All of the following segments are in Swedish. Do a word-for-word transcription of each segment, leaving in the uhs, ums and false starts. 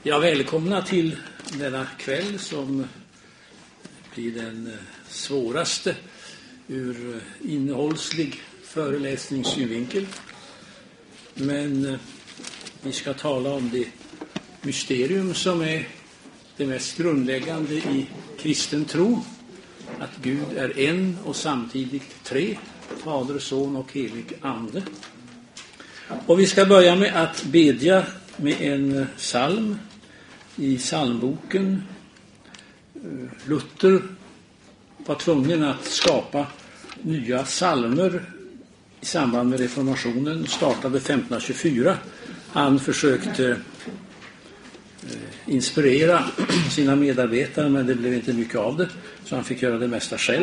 Ja, välkomna till denna kväll som blir den svåraste ur innehållslig föreläsningssynvinkel. Men vi ska tala om det mysterium som är det mest grundläggande i kristen tro. Att Gud är en och samtidigt tre, Fader, Son och helig ande. Och vi ska börja med att bedja med en psalm i psalmboken. Luther var tvungen att skapa nya psalmer i samband med reformationen, startade femtonhundratjugofyra. Han försökte inspirera sina medarbetare, men det blev inte mycket av det, så han fick göra det mesta själv.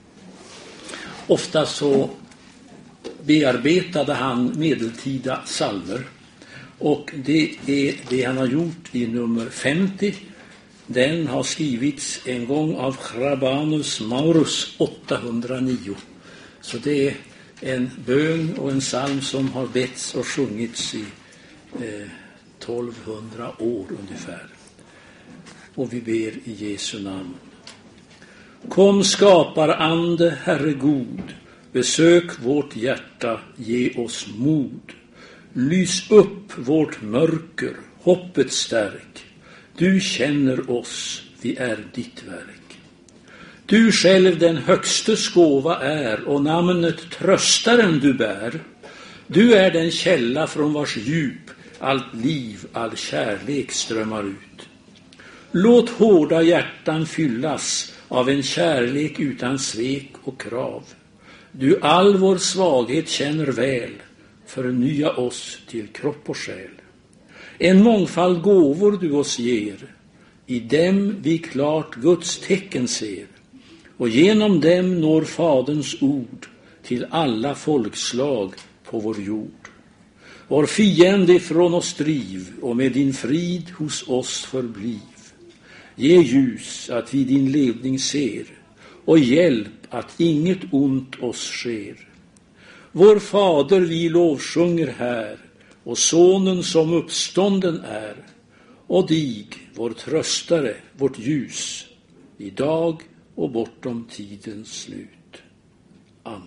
Ofta så bearbetade han medeltida psalmer, och det är det han har gjort i nummer femtio. Den har skrivits en gång av Rabanus Maurus åttahundranio. Så det är en bön och en psalm som har betts och sjungits i eh, tolvhundra år ungefär. Och vi ber i Jesu namn. Kom, skapar ande, Herre god, besök vårt hjärta, ge oss mod. Lys upp vårt mörker, hoppet stärk. Du känner oss, vi är ditt verk. Du själv den högstes gåva är, och namnet tröstaren du bär. Du är den källa från vars djup allt liv, all kärlek strömmar ut. Låt hårda hjärtan fyllas av en kärlek utan svek och krav. Du all vår svaghet känner väl, förnya oss till kropp och själ. En mångfald gåvor du oss ger, i dem vi klart Guds tecken ser, och genom dem når Faderns ord till alla folkslag på vår jord. Var fiende ifrån oss driv, och med din frid hos oss förbliv. Ge ljus att vi din ledning ser, och hjälp att inget ont oss sker. Vår Fader vi lovsjunger här, och Sonen som uppstånden är, och dig, vår tröstare, vårt ljus, idag och bortom tidens slut. Amen.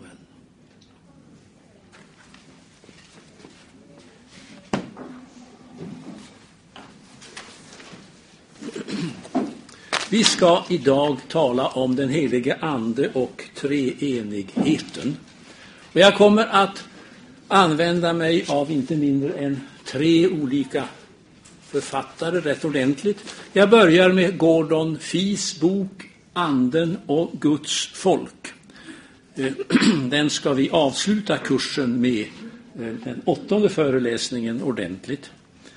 Vi ska idag tala om den helige ande och treenigheten. Och jag kommer att använda mig av inte mindre än tre olika författare rätt ordentligt. Jag börjar med Gordon Fees bok Anden och Guds folk. Den ska vi avsluta kursen med, den åttonde föreläsningen, ordentligt.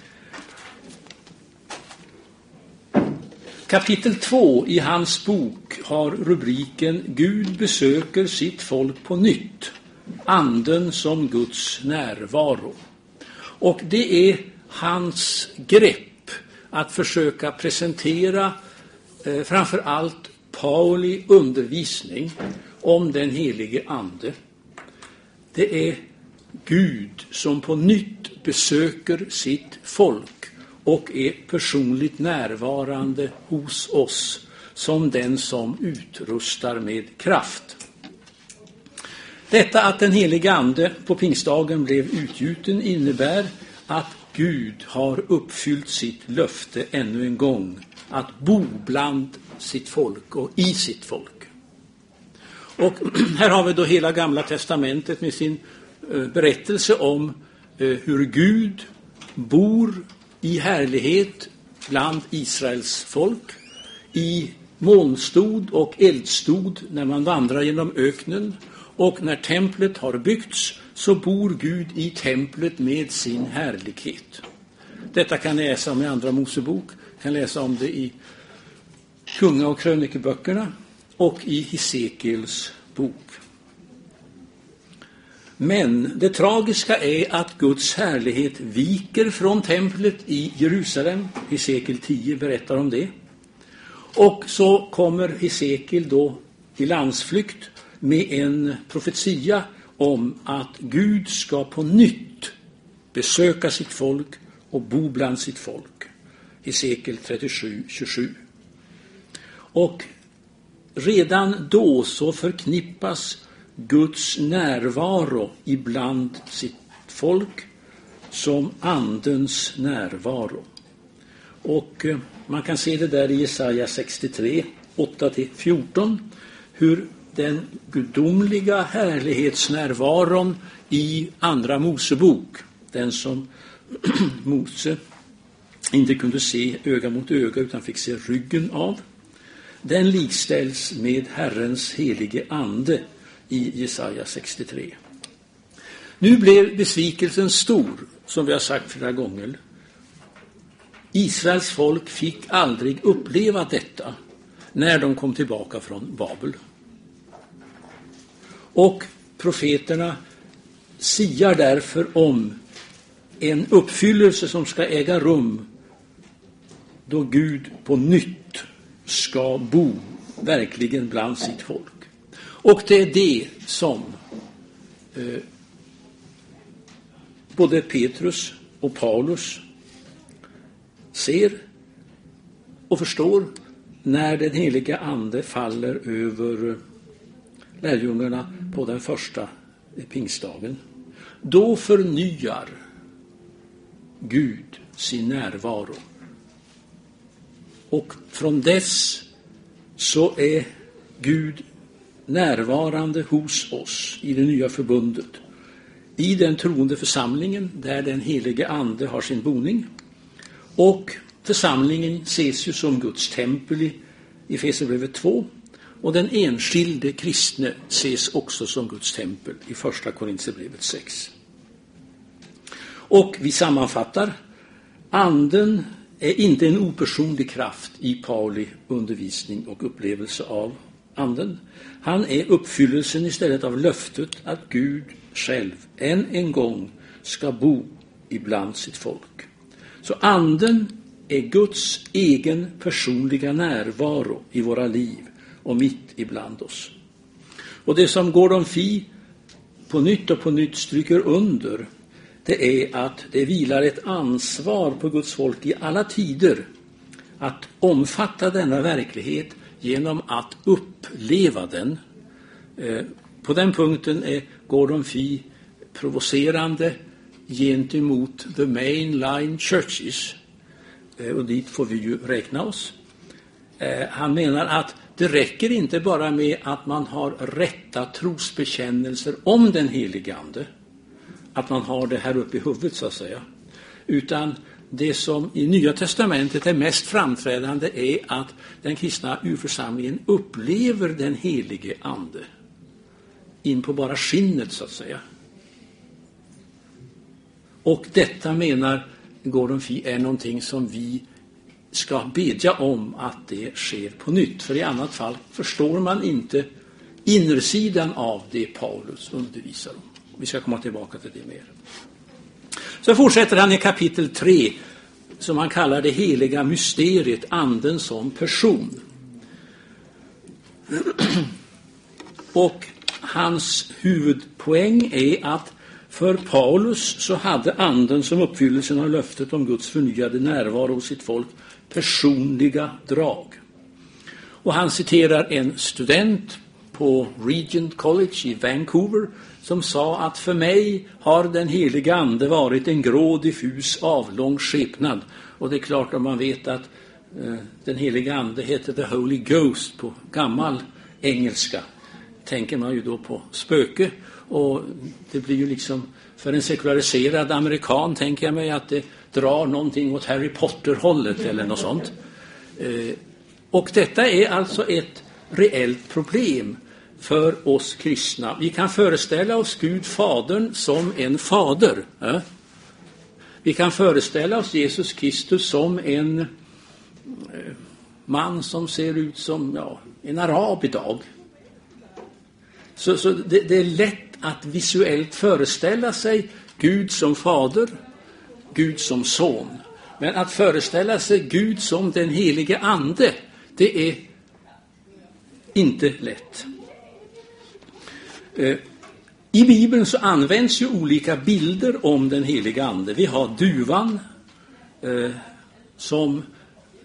Kapitel två i hans bok har rubriken Gud besöker sitt folk på nytt. Anden som Guds närvaro. Och det är hans grepp att försöka presentera eh, framför allt Pauli undervisning om den helige ande. Det är Gud som på nytt besöker sitt folk och är personligt närvarande hos oss som den som utrustar med kraft. Detta att den helige ande på pingstdagen blev utgjuten innebär att Gud har uppfyllt sitt löfte ännu en gång att bo bland sitt folk och i sitt folk. Och här har vi då hela Gamla testamentet med sin berättelse om hur Gud bor i härlighet bland Israels folk, i molnstod och eldstod när man vandrar genom öknen, och när templet har byggts så bor Gud i templet med sin härlighet. Detta kan ni läsa om i Andra Mosebok, kan läsa om det i Kunga- och krönikeböckerna och i Hesekiels bok. Men det tragiska är att Guds härlighet viker från templet i Jerusalem. Hesekiel tio berättar om det. Och så kommer Hesekiel då i landsflykt med en profetia om att Gud ska på nytt besöka sitt folk och bo bland sitt folk. Hesekiel trettiosju tjugosju. Och redan då så förknippas Guds närvaro ibland sitt folk som andens närvaro. Och man kan se det där i Jesaja sextiotre, åtta till fjorton, hur den gudomliga härlighetsnärvaron i andra Mosebok, den som Mose inte kunde se öga mot öga utan fick se ryggen av, den likställs med Herrens helige ande i Jesaja sextiotre. Nu blev besvikelsen stor, som vi har sagt flera gånger. Israels folk fick aldrig uppleva detta när de kom tillbaka från Babel. Och profeterna siar därför om en uppfyllelse som ska äga rum då Gud på nytt ska bo verkligen bland sitt folk. Och det är det som eh, både Petrus och Paulus ser och förstår när den heliga ande faller över lärjungarna på den första pingstdagen. Då förnyar Gud sin närvaro. Och från dess så är Gud närvarande hos oss i det nya förbundet. I den troende församlingen där den helige ande har sin boning. Och församlingen ses ju som Guds tempel i Efesierbrevet två. Och den enskilde kristne ses också som Guds tempel i första Korinthierbrevet sex. Och vi sammanfattar, anden är inte en opersonlig kraft i Pauli undervisning och upplevelse av anden. Han är uppfyllelsen istället av löftet att Gud själv än en gång ska bo ibland sitt folk. Så anden är Guds egen personliga närvaro i våra liv och mitt ibland oss. Och det som Gordon Fee på nytt och på nytt stryker under, det är att det vilar ett ansvar på Guds folk i alla tider att omfatta denna verklighet genom att uppleva den. På den punkten är Gordon Fee provocerande gentemot the mainline churches. Och dit får vi ju räkna oss. Han menar att det räcker inte bara med att man har rätta trosbekännelser om den helige ande. Att man har det här uppe i huvudet så att säga. Utan det som i Nya testamentet är mest framträdande är att den kristna urförsamlingen upplever den helige ande in på bara skinnet så att säga. Och detta menar Gordon Fee är någonting som vi ska bedja om att det sker på nytt. För i annat fall förstår man inte innersidan av det Paulus undervisar om. Vi ska komma tillbaka till det mer. Så fortsätter han i kapitel tre som han kallar det heliga mysteriet, anden som person. Och hans huvudpoäng är att för Paulus så hade anden som uppfyllelsen av löftet om Guds förnyade närvaro hos sitt folk personliga drag. Och han citerar en student på Regent College i Vancouver som sa att för mig har den heliga ande varit en grå, diffus, avlång skepnad. Och det är klart om man vet att eh, den heliga ande heter the Holy Ghost på gammal engelska. Tänker man ju då på spöke. Och det blir ju liksom, för en sekulariserad amerikan tänker jag mig att det drar någonting åt Harry Potter-hållet eller något sånt. Eh, och detta är alltså ett reellt problem för oss kristna. Vi kan föreställa oss Gud fadern som en fader. Eh? Vi kan föreställa oss Jesus Kristus som en eh, man som ser ut som ja, en arab idag. Så, så det, det är lätt att visuellt föreställa sig Gud som fader, Gud som son. Men att föreställa sig Gud som den helige ande, det är inte lätt. Eh, I Bibeln så används ju olika bilder om den helige ande. Vi har duvan eh, som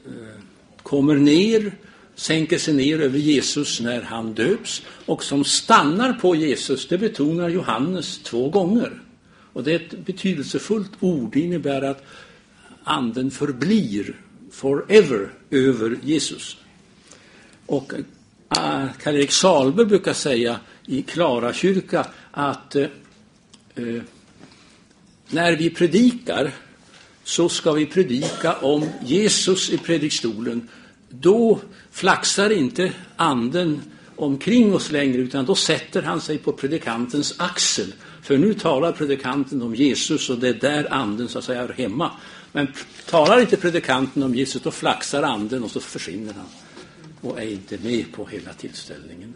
eh, kommer ner, sänker sig ner över Jesus när han döps och som stannar på Jesus. Det betonar Johannes två gånger. Och det är ett betydelsefullt ord. Det innebär att anden förblir forever över Jesus. Och äh, Karl-Erik Salberg brukar säga i Klara kyrka att äh, när vi predikar så ska vi predika om Jesus i predikstolen. Då flaxar inte anden omkring oss längre, utan då sätter han sig på predikantens axel. För nu talar predikanten om Jesus och det är där anden så att säga är hemma. Men talar inte predikanten om Jesus, då flaxar anden och så försvinner han och är inte med på hela tillställningen.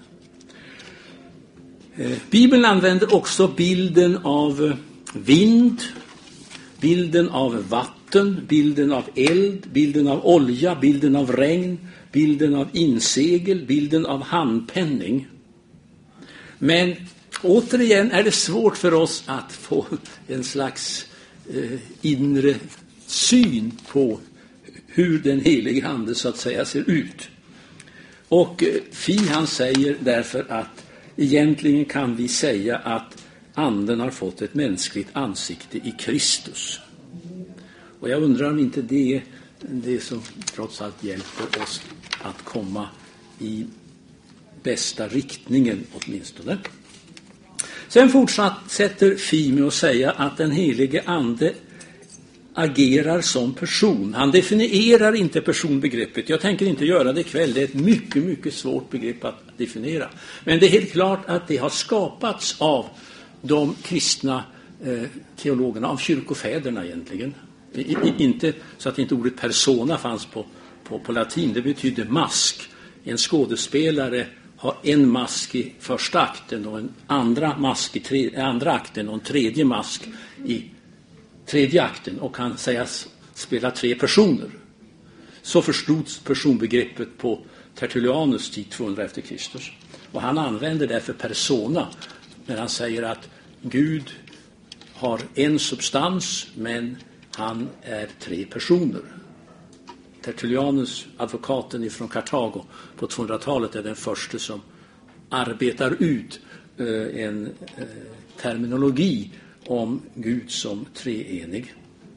Eh, Bibeln använder också bilden av vind, bilden av vatten, bilden av eld, bilden av olja, bilden av regn, bilden av insegel, bilden av handpenning. Men återigen är det svårt för oss att få en slags eh, inre syn på hur den helige ande så att säga ser ut. Och eh, Fi han säger därför att egentligen kan vi säga att anden har fått ett mänskligt ansikte i Kristus. Och jag undrar om inte det är det som trots allt hjälper oss att komma i bästa riktningen åtminstone. Sen fortsätter Fi med att säga att den helige ande agerar som person. Han definierar inte personbegreppet. Jag tänker inte göra det ikväll. Det är ett mycket, mycket svårt begrepp att definiera. Men det är helt klart att det har skapats av de kristna eh, teologerna, av kyrkofäderna egentligen. I, i, inte så att inte ordet persona fanns på, på, på latin. Det betyder mask. En skådespelare har en mask i första akten och en andra mask i tre, andra akten och en tredje mask i tredje akten och kan sägas spela tre personer. Så förstods personbegreppet på Tertullianus tid tvåhundra efter Kristus. Och han använder därför persona när han säger att Gud har en substans men han är tre personer. Tertullianus, advokaten från Kartago på tvåhundratalet, är den första som arbetar ut eh, en eh, terminologi om Gud som treenig.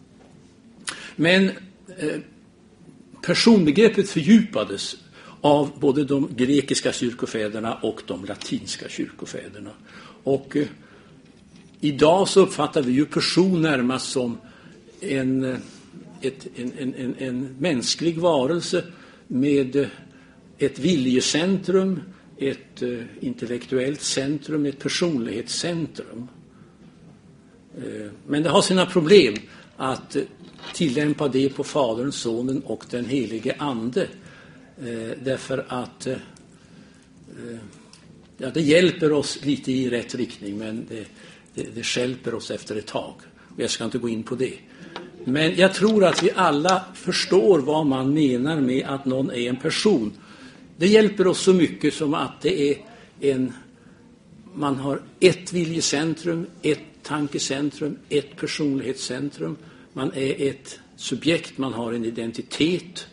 Men eh, personbegreppet fördjupades av både de grekiska kyrkofäderna och de latinska kyrkofäderna. Och eh, idag så uppfattar vi ju person närmast som en, ett, en, en, en, en mänsklig varelse med ett viljecentrum, ett eh, intellektuellt centrum, ett personlighetscentrum. Eh, men det har sina problem att eh, tillämpa det på Fadern, Sonen och den helige Ande. Eh, därför att eh, ja, det hjälper oss lite i rätt riktning, men det, det, det stjälper oss efter ett tag. Och jag ska inte gå in på det. Men jag tror att vi alla förstår vad man menar med att någon är en person. Det hjälper oss så mycket som att det är en, man har ett viljecentrum, ett tankecentrum, ett personlighetscentrum. Man är ett subjekt, man har en identitet.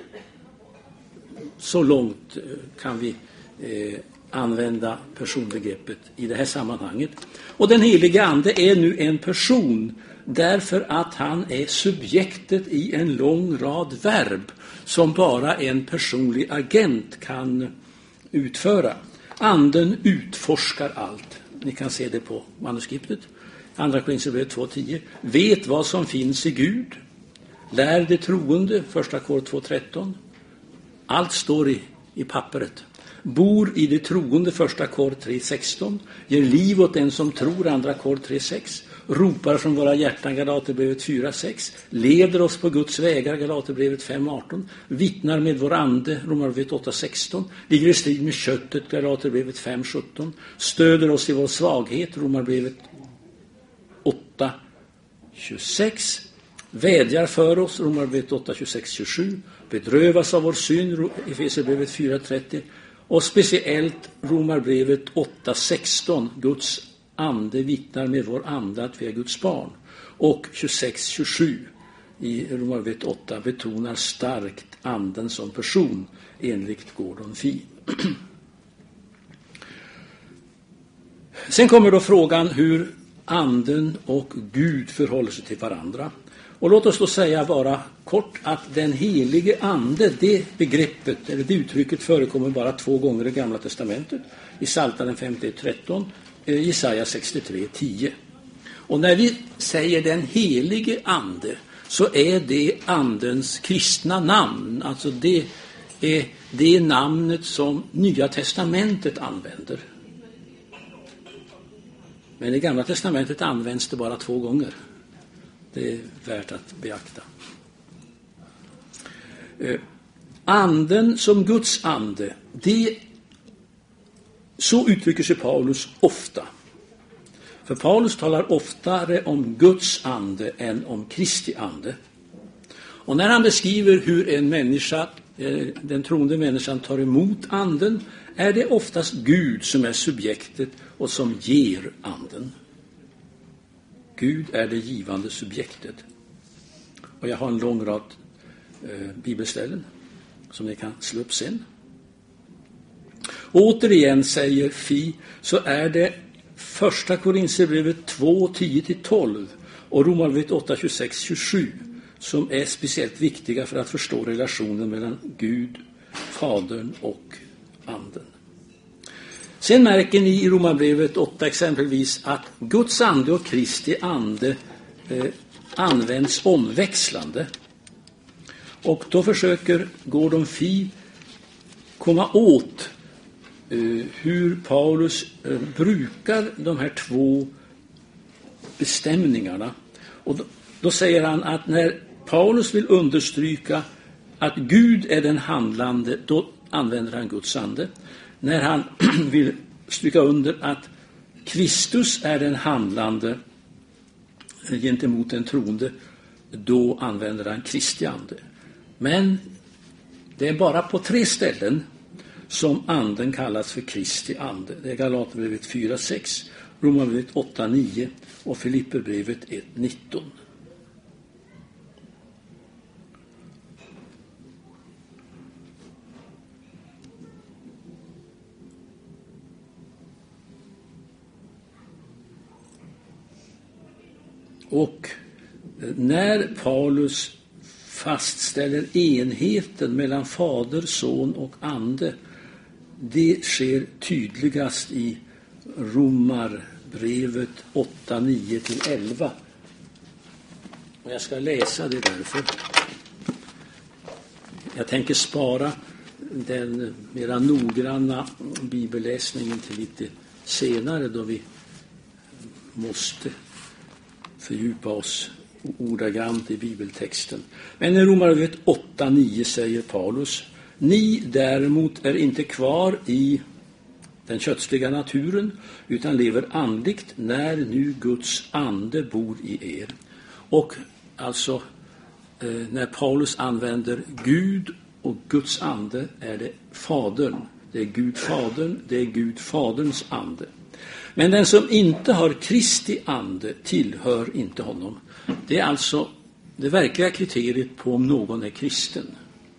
Så långt kan vi eh, använda personbegreppet i det här sammanhanget. Och den helige Ande är nu en person därför att han är subjektet i en lång rad verb som bara en personlig agent kan utföra. Anden utforskar allt. Ni kan se det på manuskriptet. Andra Korinthierbrevet två tio. Vet vad som finns i Gud. Lär det troende. Första kor två tretton. Allt står i, i pappret. Bor i det troende. Första kor tre sexton. Ger liv åt den som tror. Andra kor tre sex. Ropar från våra hjärtan. Galaterbrevet fyra sex. Leder oss på Guds vägar. Galaterbrevet fem arton. Vittnar med vår ande. Romarbrevet åtta sexton. Ligger i strid med köttet. Galaterbrevet fem sjutton. Stöder oss i vår svaghet. Romarbrevet åtta tjugosex. Vädjar för oss. Romarbrevet åtta tjugosex tjugosju. Bedrövas av vår synd. Efesierbrevet fyra trettio. Och speciellt Romarbrevet åtta sexton. Guds ande vittnar med vår ande att vi är Guds barn. Och tjugosex tjugosju. i Romarbrevet åtta betonar starkt anden som person enligt Gordon Fee. Sen kommer då frågan hur anden och Gud förhåller sig till varandra. Och låt oss då säga bara kort att den helige ande, det begreppet eller det uttrycket förekommer bara två gånger i Gamla testamentet. I Psaltaren femtioett tretton, Jesaja sextiotre tio. Och när vi säger den helige ande så är det andens kristna namn. Alltså det är det namnet som Nya testamentet använder. Men i Gamla testamentet används det bara två gånger. Det är värt att beakta. Anden som Guds ande, det, så uttrycker sig Paulus ofta. För Paulus talar oftare om Guds ande än om Kristi ande. Och när han beskriver hur en människa, den troende människan tar emot anden, är det oftast Gud som är subjektet och som ger anden. Gud är det givande subjektet. Och jag har en lång rad eh, bibelställen som ni kan slå upp sen. Återigen säger Fi, så är det första Korinthierbrevet två tio till tolv och Romarbrevet åtta tjugosex tjugosju som är speciellt viktiga för att förstå relationen mellan Gud, Fadern och anden. Sen märker ni i Romarbrevet åtta exempelvis att Guds ande och Kristi ande eh, används omväxlande. Och då försöker Gordon Fee komma åt eh, hur Paulus eh, brukar de här två bestämningarna. Och då, då säger han att när Paulus vill understryka att Gud är den handlande, då använder han Guds ande. När han vill stryka under att Kristus är den handlande gentemot den troende, då använder han Kristi ande. Men det är bara på tre ställen som anden kallas för Kristi ande. Det är Galaterbrevet fyra sex, Romarbrevet åtta nio och Filipperbrevet ett nitton. Och när Paulus fastställer enheten mellan fader, son och ande, det sker tydligast i Romarbrevet åtta nio till elva. Och jag ska läsa det därför. Jag tänker spara den mera noggranna bibelläsningen till lite senare då vi måste fördjupa oss ordagrant i bibeltexten. Men i Romarbrevet åtta nio säger Paulus: ni däremot är inte kvar i den kötsliga naturen utan lever andligt när nu Guds ande bor i er. Och alltså eh, när Paulus använder Gud och Guds ande är det Fadern. Det är Gud Fadern, det är Gud Faderns ande. Men den som inte har Kristi ande tillhör inte honom. Det är alltså det verkliga kriteriet på om någon är kristen.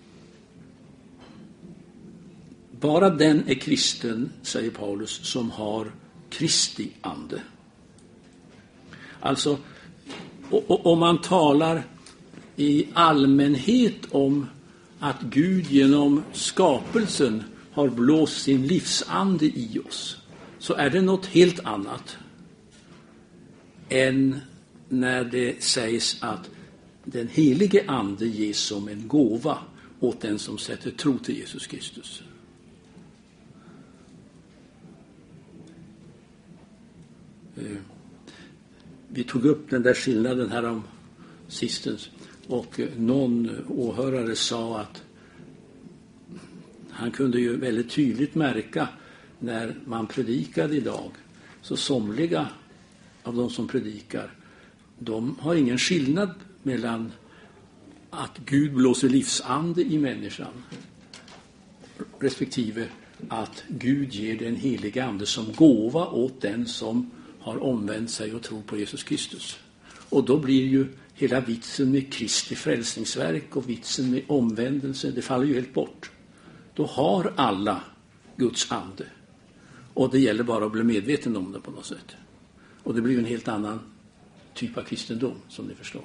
Bara den är kristen, säger Paulus, som har Kristi ande. Alltså, om man talar i allmänhet om att Gud genom skapelsen har blåst sin livsande i oss, så är det något helt annat än när det sägs att den helige ande ges som en gåva åt den som sätter tro till Jesus Kristus. Vi tog upp den där skillnaden här om sistens och någon åhörare sa att han kunde ju väldigt tydligt märka när man predikade idag, så somliga av de som predikar, de har ingen skillnad mellan att Gud blåser livsande i människan respektive att Gud ger den heliga ande som gåva åt den som har omvänt sig och tror på Jesus Kristus. Och då blir ju hela vitsen med Kristi frälsningsverk och vitsen med omvändelse, det faller ju helt bort. Då har alla Guds ande. Och det gäller bara att bli medveten om det på något sätt. Och det blir ju en helt annan typ av kristendom, som ni förstår.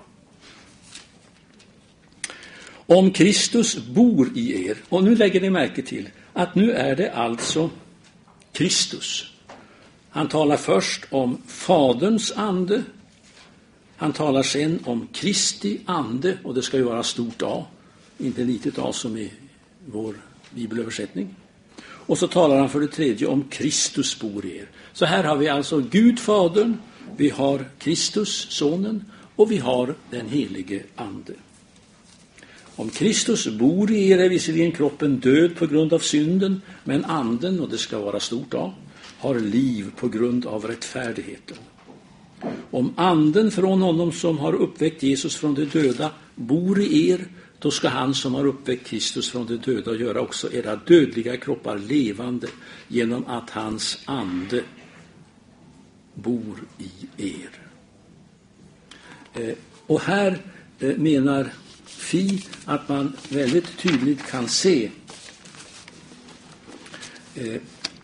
Om Kristus bor i er, och nu lägger ni märke till att nu är det alltså Kristus. Han talar först om Faderns ande. Han talar sen om Kristi ande, och det ska ju vara stort A, inte litet A som i vår bibelöversättning. Och så talar han för det tredje om Kristus bor i er. Så här har vi alltså Gud Fadern, vi har Kristus Sonen och vi har den helige ande. Om Kristus bor i er är visserligen kroppen död på grund av synden, men anden, och det ska vara stort A, har liv på grund av rättfärdigheten. Om anden från honom som har uppväckt Jesus från de döda bor i er, då ska han som har uppväckt Kristus från de döda göra också era dödliga kroppar levande genom att hans ande bor i er. Eh, och här eh, menar Fi att man väldigt tydligt kan se eh,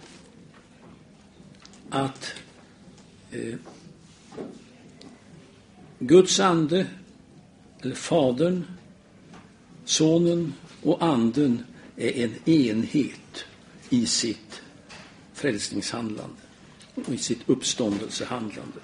att eh, Guds ande, eller Fadern, Sonen och anden är en enhet i sitt frälsningshandlande och i sitt uppståndelsehandlande.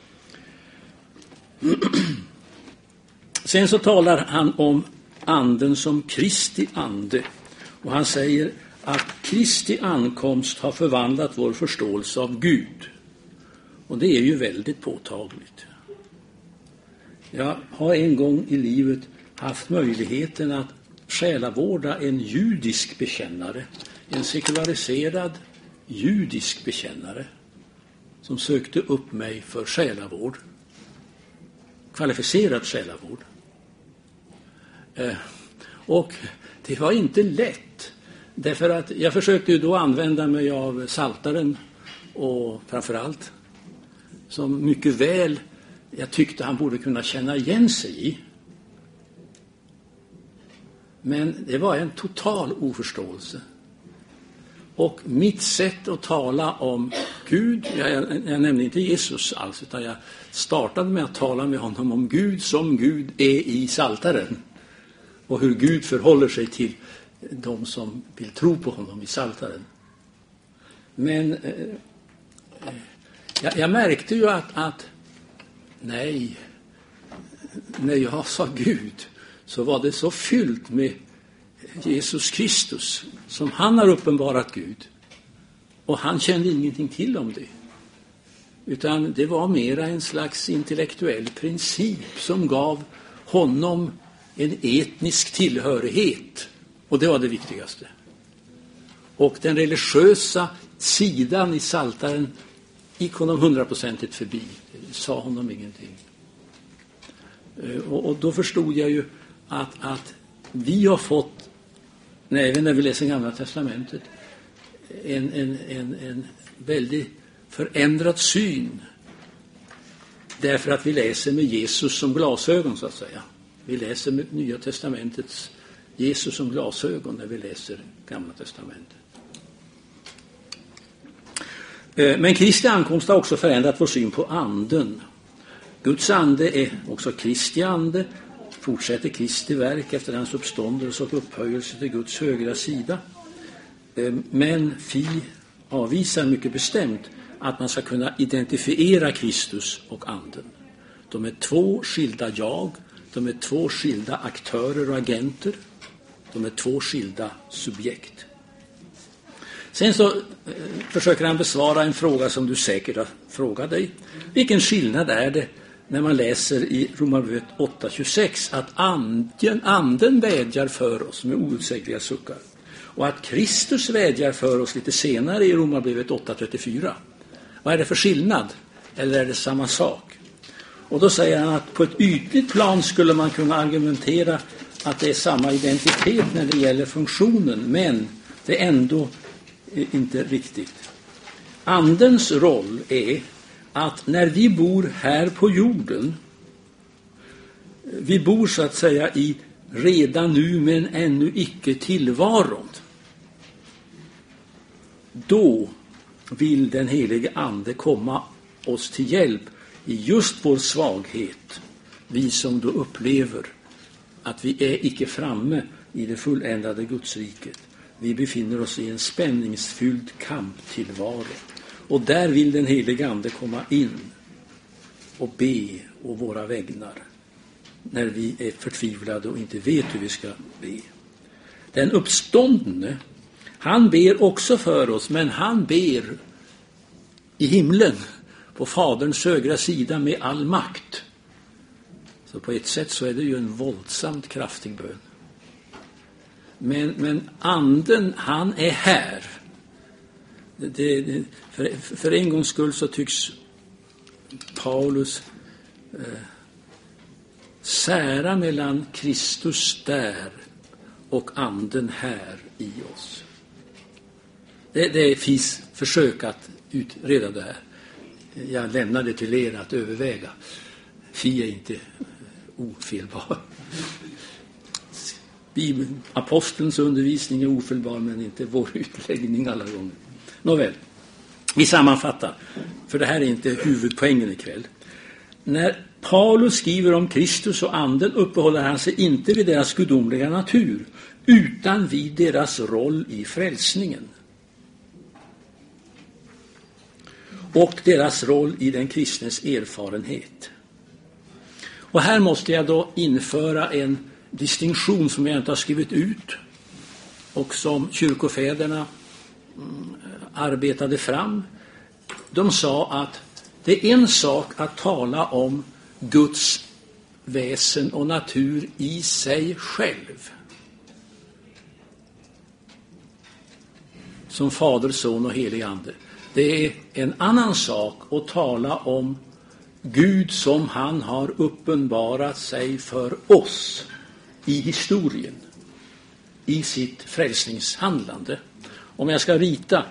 Sen så talar han om anden som Kristi ande, och han säger att Kristi ankomst har förvandlat vår förståelse av Gud. Och det är ju väldigt påtagligt. Jag har en gång i livet haft möjligheten att själavårda en judisk bekännare, en sekulariserad judisk bekännare som sökte upp mig för själavård, kvalificerad själavård. Eh, och det var inte lätt, därför att jag försökte ju då använda mig av Psaltaren, och framförallt som mycket väl jag tyckte han borde kunna känna igen sig i. Men det var en total oförståelse. Och mitt sätt att tala om Gud, jag, jag, jag nämnde inte Jesus alls, utan jag startade med att tala med honom om Gud som Gud är i Psaltaren. Och hur Gud förhåller sig till de som vill tro på honom i Psaltaren. Men eh, jag, jag märkte ju att, att nej, när jag sa Gud så var det så fyllt med Jesus Kristus som han har uppenbarat Gud. Och han kände ingenting till om det. Utan det var mera en slags intellektuell princip som gav honom en etnisk tillhörighet. Och det var det viktigaste. Och den religiösa sidan i Psaltaren gick honom hundraprocentigt förbi. Det sa honom ingenting. Och, och då förstod jag ju att, att vi har fått, även när vi läser Gamla testamentet, en, en, en, en väldigt förändrad syn. Därför att vi läser med Jesus som glasögon, så att säga. Vi läser med Nya testamentets Jesus som glasögon när vi läser Gamla testamentet. Men Kristi ankomst har också förändrat vår syn på anden. Guds ande är också Kristi ande, fortsätter Kristi verk efter hans uppståndelse och upphöjelse till Guds högra sida. Men Fi avvisar mycket bestämt att man ska kunna identifiera Kristus och anden. De är två skilda jag, de är två skilda aktörer och agenter, de är två skilda subjekt. Sen så eh, försöker han besvara en fråga som du säkert har frågat dig. Vilken skillnad är det när man läser i Romarbrevet åtta tjugosex att anden, anden vädjar för oss med outsägliga suckar, och att Kristus vädjar för oss lite senare i Romarbrevet åtta trettiofyra? Vad är det för skillnad? Eller är det samma sak? Och då säger han att på ett ytligt plan skulle man kunna argumentera att det är samma identitet när det gäller funktionen, men det är ändå inte riktigt. Andens roll är att när vi bor här på jorden Vi bor så att säga i redan nu men ännu icke tillvaron. Då vill den helige ande komma oss till hjälp i just vår svaghet. Vi som då upplever att vi är icke framme i det fulländade Gudsriket. Vi befinner oss i en spänningsfylld kamptillvaro. Och där vill den helige ande komma in och be å våra vägnar. När vi är förtvivlade och inte vet hur vi ska be. Den uppståndne, han ber också för oss, men han ber i himlen på Faderns högra sida med all makt. Så på ett sätt så är det ju en våldsamt kraftig bön. Men, men anden, han är här. Det, det, för, för en gångs skull så tycks Paulus eh, sära mellan Kristus där och anden här i oss. Det, det finns försök att utreda det här. Jag lämnar det till er att överväga. Fi är inte ofelbar. Bibeln, apostelns undervisning är ofelbar, men inte vår utläggning alla gånger. Nåväl, vi sammanfattar, för det här är inte huvudpoängen ikväll. När Paulus skriver om Kristus och anden uppehåller han sig inte vid deras gudomliga natur, utan vid deras roll i frälsningen. Och deras roll i den kristnes erfarenhet. Och här måste jag då införa en distinktion som jag inte har skrivit ut och som kyrkofäderna arbetade fram. De sa att det är en sak att tala om Guds väsen och natur i sig själv. Som Fader, Son och helig ande. Det är en annan sak att tala om Gud som han har uppenbarat sig för oss i historien, i sitt frälsningshandlande. Om jag ska rita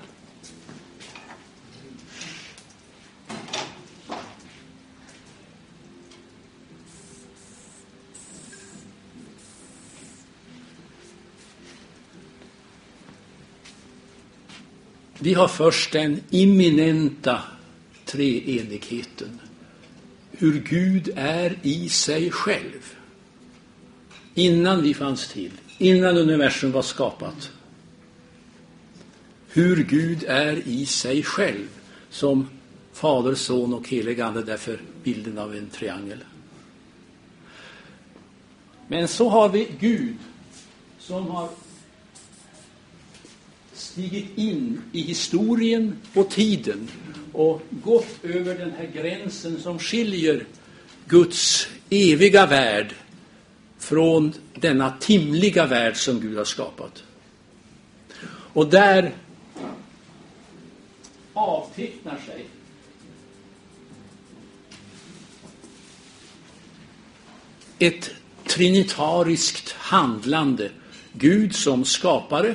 vi har först den imminenta treenigheten. Hur Gud är i sig själv. Innan vi fanns till. Innan universum var skapat. Hur Gud är i sig själv. Som Fader, Son och helig ande, därför bilden av en triangel. Men så har vi Gud som har stigit in i historien och tiden och gått över den här gränsen som skiljer Guds eviga värld från denna timliga värld som Gud har skapat. Och där avtecknar sig ett trinitariskt handlande. Gud som skapare,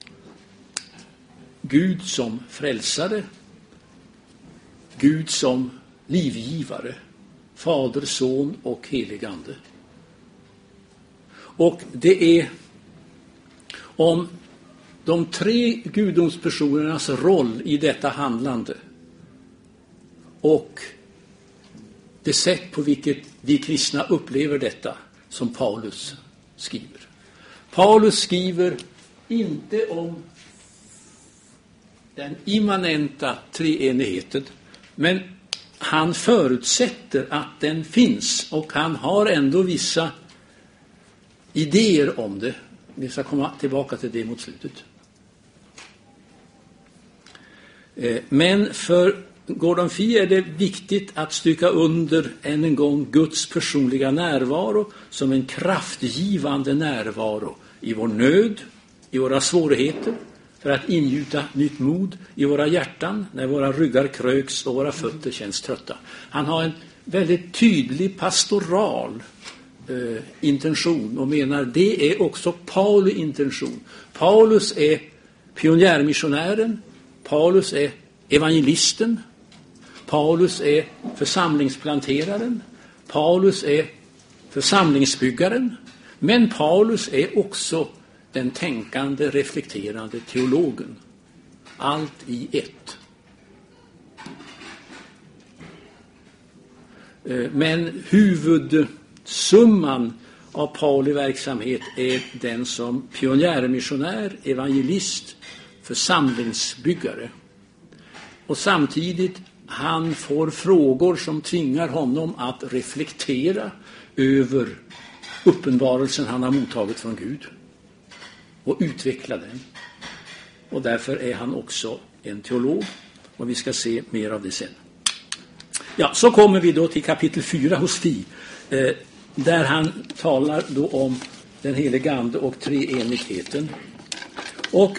Gud som frälsare, Gud som livgivare, Fader, Son och helig ande. Och det är om de tre gudomspersonernas roll i detta handlande och det sätt på vilket vi kristna upplever detta som Paulus skriver. Paulus skriver inte om den immanenta treenigheten, men han förutsätter att den finns och han har ändå vissa idéer om det. Vi ska komma tillbaka till det mot slutet. Men för Gordon Fee är det viktigt att stryka under än en gång Guds personliga närvaro som en kraftgivande närvaro i vår nöd, i våra svårigheter, för att ingjuta nytt mod i våra hjärtan när våra ryggar kröks och våra fötter känns trötta. Han har en väldigt tydlig pastoral eh, intention och menar det är också Pauli intention. Paulus är pionjärmissionären, Paulus är evangelisten, Paulus är församlingsplanteraren, Paulus är församlingsbyggaren, men Paulus är också den tänkande, reflekterande teologen. Allt i ett. Men huvudsumman av Pauli verksamhet är den som pionjärmissionär, evangelist, församlingsbyggare. Och samtidigt han får frågor som tvingar honom att reflektera över uppenbarelsen han har mottagit från Gud och utveckla den. Och därför är han också en teolog, och vi ska se mer av det sen. Ja, så kommer vi då till kapitel fyra hos Fi, eh, där han talar då om den helige ande och treenigheten. Och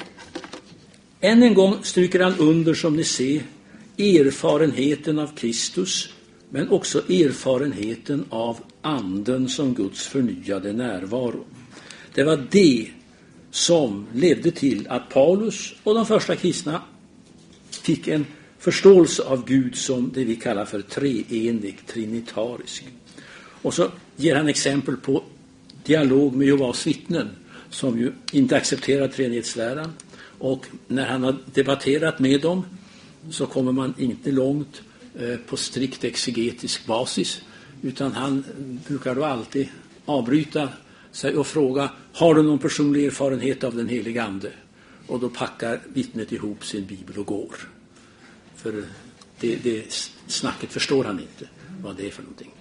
än en gång stryker han under, som ni ser, erfarenheten av Kristus, men också erfarenheten av anden som Guds förnyade närvaro. Det var det som ledde till att Paulus och de första kristna fick en förståelse av Gud som det vi kallar för treenig, trinitarisk. Och så ger han exempel på dialog med Jehovas vittnen som ju inte accepterar treenighetsläran. Och när han har debatterat med dem så kommer man inte långt eh, på strikt exegetisk basis, utan han brukar då alltid avbryta sig och fråga: har du någon personlig erfarenhet av den helige ande? Och då packar vittnet ihop sin bibel och går. För det, det snacket förstår han inte vad det är för någonting.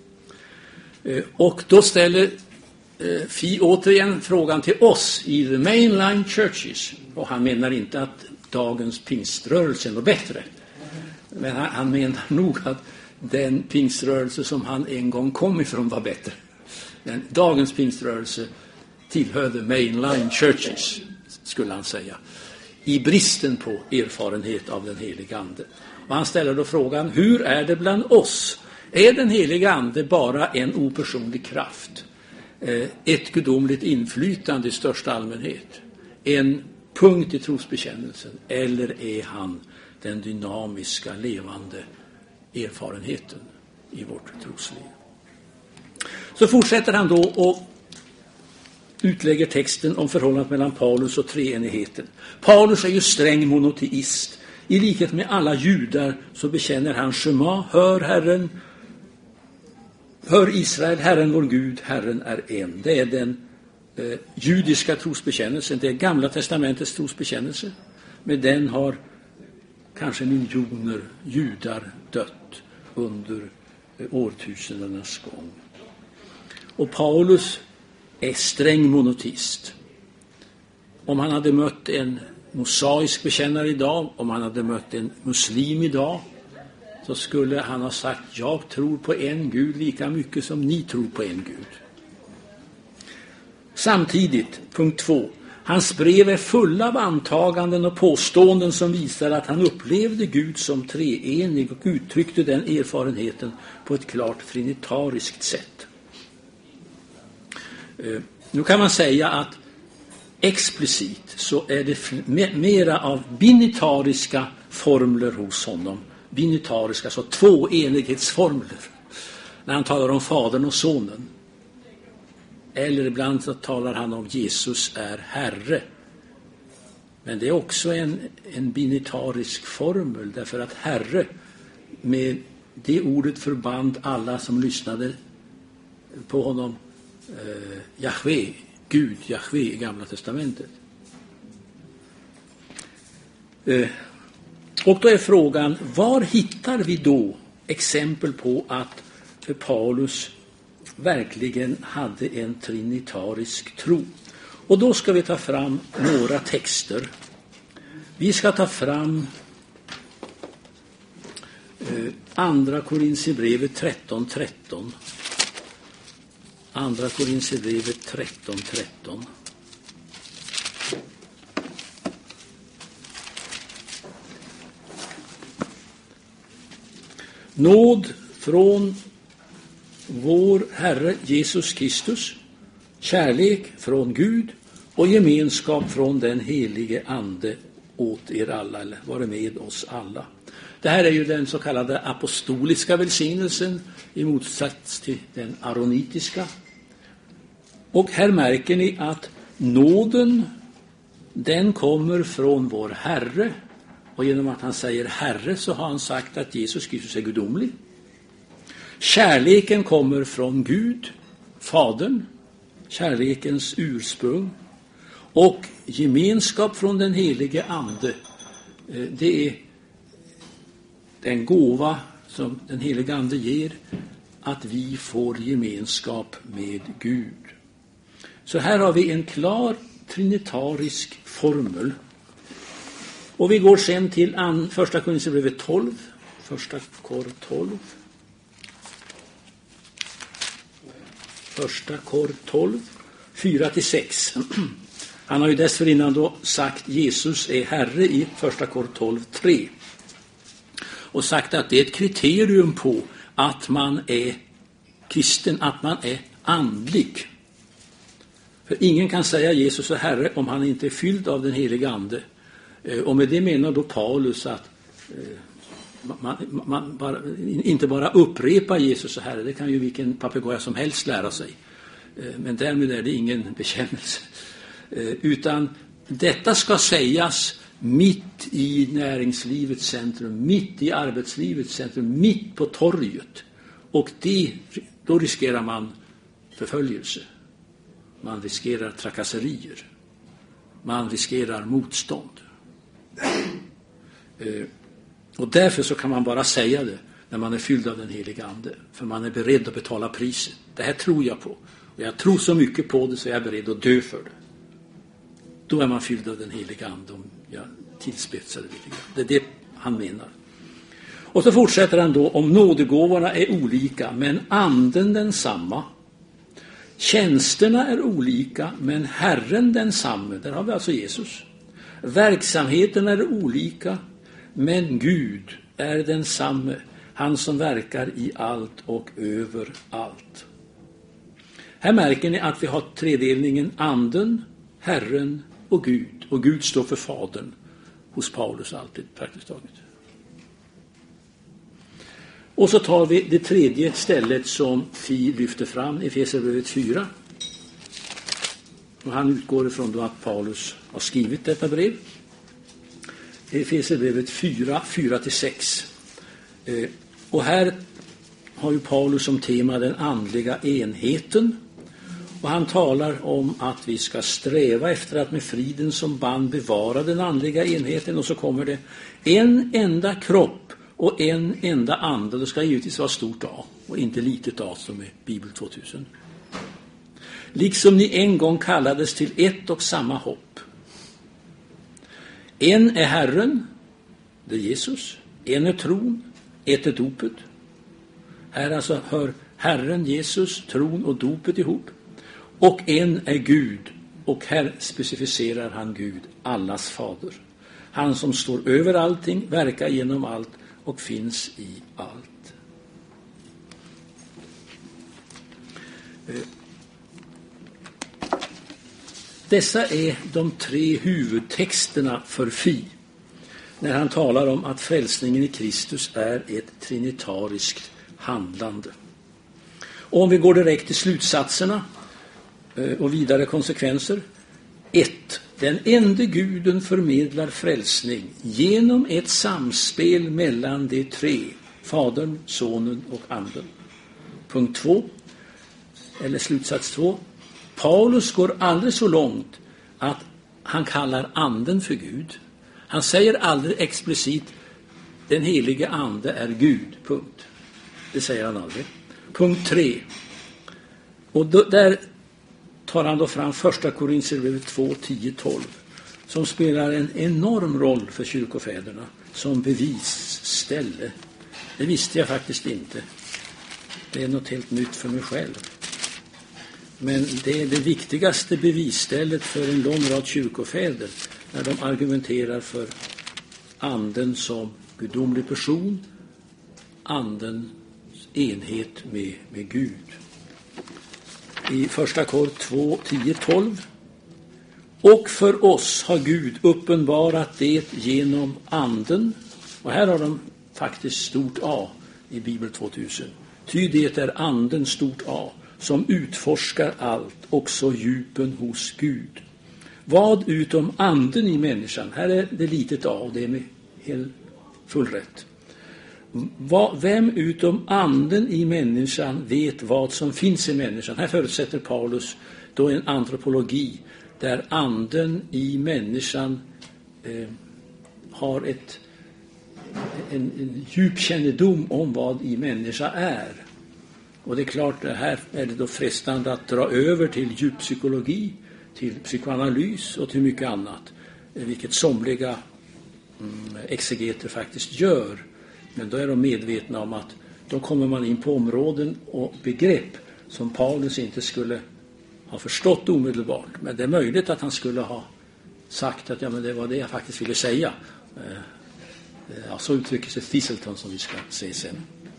Eh, och då ställer eh, Fi återigen frågan till oss i the mainline churches. Och han menar inte att dagens pingströrelse är något bättre. Men han, han menar nog att den pingströrelse som han en gång kom ifrån var bättre. Men dagens pingströrelse tillhör the mainline churches, skulle han säga, i bristen på erfarenhet av den heliga ande. Och han ställer då frågan: hur är det bland oss? Är den heliga ande bara en opersonlig kraft? Ett gudomligt inflytande i största allmänhet? En punkt i trosbekännelsen? Eller är han den dynamiska, levande erfarenheten i vårt trosliv? Så fortsätter han då och utlägger texten om förhållandet mellan Paulus och treenigheten. Paulus är ju sträng monoteist. I likhet med alla judar så bekänner han Shema, hör Herren, hör Israel, Herren vår Gud, Herren är en. Det är den eh, judiska trosbekännelsen, det är Gamla testamentets trosbekännelse. Med den har kanske miljoner judar dött under eh, årtusendernas gång. Och Paulus är sträng monotist. Om han hade mött en mosaisk bekännare idag, om han hade mött en muslim idag, så skulle han ha sagt: jag tror på en Gud lika mycket som ni tror på en Gud. Samtidigt, punkt två, hans brev är fulla av antaganden och påståenden som visar att han upplevde Gud som treenig och uttryckte den erfarenheten på ett klart trinitariskt sätt. Nu kan man säga att explicit så är det mera av binitariska formler hos honom. Binitariska, alltså två enighetsformler. När han talar om Fadern och Sonen. Eller ibland så talar han om Jesus är Herre. Men det är också en, en binitarisk formel, därför att Herre, med det ordet förband alla som lyssnade på honom eh, Jahve, Gud, Jahve i Gamla testamentet. Eh, och då är frågan, var hittar vi då exempel på att Paulus verkligen hade en trinitarisk tro? Och då ska vi ta fram några texter. Vi ska ta fram eh, Andra Korinthierbrevet tretton tretton. Andra Korinthierbrevet tretton tretton. Nåd från vår Herre Jesus Kristus, kärlek från Gud och gemenskap från den helige ande åt er alla, eller vare med oss alla. Det här är ju den så kallade apostoliska välsignelsen i motsats till den aronitiska. Och här märker ni att nåden, den kommer från vår Herre. Och genom att han säger Herre så har han sagt att Jesus Kristus är gudomlig. Kärleken kommer från Gud, Fadern, kärlekens ursprung. Och gemenskap från den helige Ande, det är den gåva som den helige Ande ger, att vi får gemenskap med Gud. Så här har vi en klar trinitarisk formel. Och vi går sen till an, första Korinthierbrevet tolv. Första Kor tolv. Första Kor tolv, fyra till sex. Han har ju dessförinnan då sagt Jesus är Herre i första Kor tolv, tre. Och sagt att det är ett kriterium på att man är kristen, att man är andlig. För ingen kan säga Jesus är Herre om han inte är fylld av den heliga Ande. Och med det menar då Paulus att man, man bara, inte bara upprepa Jesus är Herre, det kan ju vilken papegoja som helst lära sig. Men därmed är det ingen bekännelse. Utan detta ska sägas mitt i näringslivets centrum, mitt i arbetslivets centrum, mitt på torget. Och det, då riskerar man förföljelse. Man riskerar trakasserier. Man riskerar motstånd. Och därför så kan man bara säga det när man är fylld av den heliga Ande. För man är beredd att betala priset. Det här tror jag på. Och jag tror så mycket på det så jag är beredd att dö för det. Då är man fylld av den heliga Ande, om jag tillspetsar det lite grann. Det är det han menar. Och så fortsätter han då, om nådegåvorna är olika men anden densamma. Tjänsterna är olika men Herren densamme. Där har vi alltså Jesus. Verksamheterna är olika men Gud är densamme. Han som verkar i allt och över allt. Här märker ni att vi har tredelningen anden, Herren och Gud. Och Gud står för Fadern hos Paulus alltid praktiskt taget. Och så tar vi det tredje stället som Fi lyfter fram i Efesierbrevet fyra. Och han utgår ifrån då att Paulus har skrivit detta brev. Efesierbrevet fyra, fyra till sex. Och här har ju Paulus som tema den andliga enheten. Och han talar om att vi ska sträva efter att med friden som band bevara den andliga enheten. Och så kommer det en enda kropp och en enda ande. Det ska givetvis vara stort A och inte litet A som är Bibel tvåtusen. Liksom ni en gång kallades till ett och samma hopp. En är Herren, det är Jesus. En är tron, ett är dopet. Här alltså hör Herren, Jesus, tron och dopet ihop. Och en är Gud, och här specificerar han Gud, allas fader. Han som står över allting, verkar genom allt och finns i allt. Dessa är de tre huvudtexterna för Fi. När han talar om att frälsningen i Kristus är ett trinitariskt handlande. Och om vi går direkt till slutsatserna och vidare konsekvenser. ett. Den ende guden förmedlar frälsning genom ett samspel mellan de tre, Fadern, Sonen och Anden. Punkt två, eller slutsats två. Paulus går aldrig så långt att han kallar Anden för Gud. Han säger aldrig explicit den helige Ande är Gud, punkt. Det säger han aldrig. Punkt tre. Och då, där tar han då fram första Korinthierbrevet två, tio, tolv som spelar en enorm roll för kyrkofäderna som bevisställe. Det visste jag faktiskt inte. Det är något helt nytt för mig själv. Men det är det viktigaste bevisstället för en lång rad kyrkofäder när de argumenterar för anden som gudomlig person, andens enhet med, med Gud. I första Kor två, tio, tolv. Och för oss har Gud uppenbarat det genom anden. Och här har de faktiskt stort A i Bibel tvåtusen. Ty det är anden stort A som utforskar allt, också djupen hos Gud. Vad utom anden i människan, här är det litet A och det är med helt full rätt. Vad, vem utom anden i människan vet vad som finns i människan? Här förutsätter Paulus då en antropologi där anden i människan eh, har ett, en, en djup kännedom om vad i människa är. Och det är klart, här är det då frestande att dra över till djuppsykologi, till psykoanalys och till mycket annat, vilket somliga mm, exegeter faktiskt gör. Men då är de medvetna om att då kommer man in på områden och begrepp som Paulus inte skulle ha förstått omedelbart. Men det är möjligt att han skulle ha sagt att ja, men det var det jag faktiskt ville säga. Ja, så uttrycker sig Thistleton som vi ska se sen.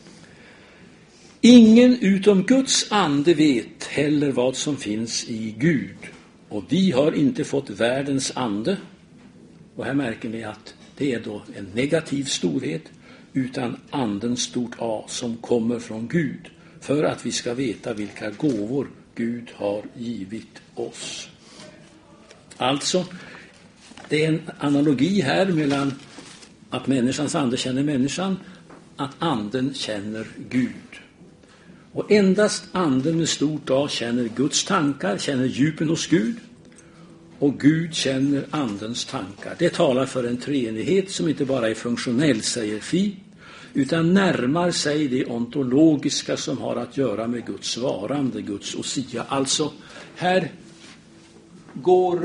Ingen utom Guds ande vet heller vad som finns i Gud. Och vi har inte fått världens ande. Och här märker ni att det är då en negativ storhet, utan anden stort A som kommer från Gud, för att vi ska veta vilka gåvor Gud har givit oss. Alltså, det är en analogi här mellan att människans ande känner människan, att anden känner Gud. Och endast anden med stort A känner Guds tankar, känner djupen hos Gud. Och Gud känner andens tankar. Det talar för en treenighet som inte bara är funktionell, säger Fi, utan närmar sig det ontologiska som har att göra med Guds varande, Guds osia. Alltså, här går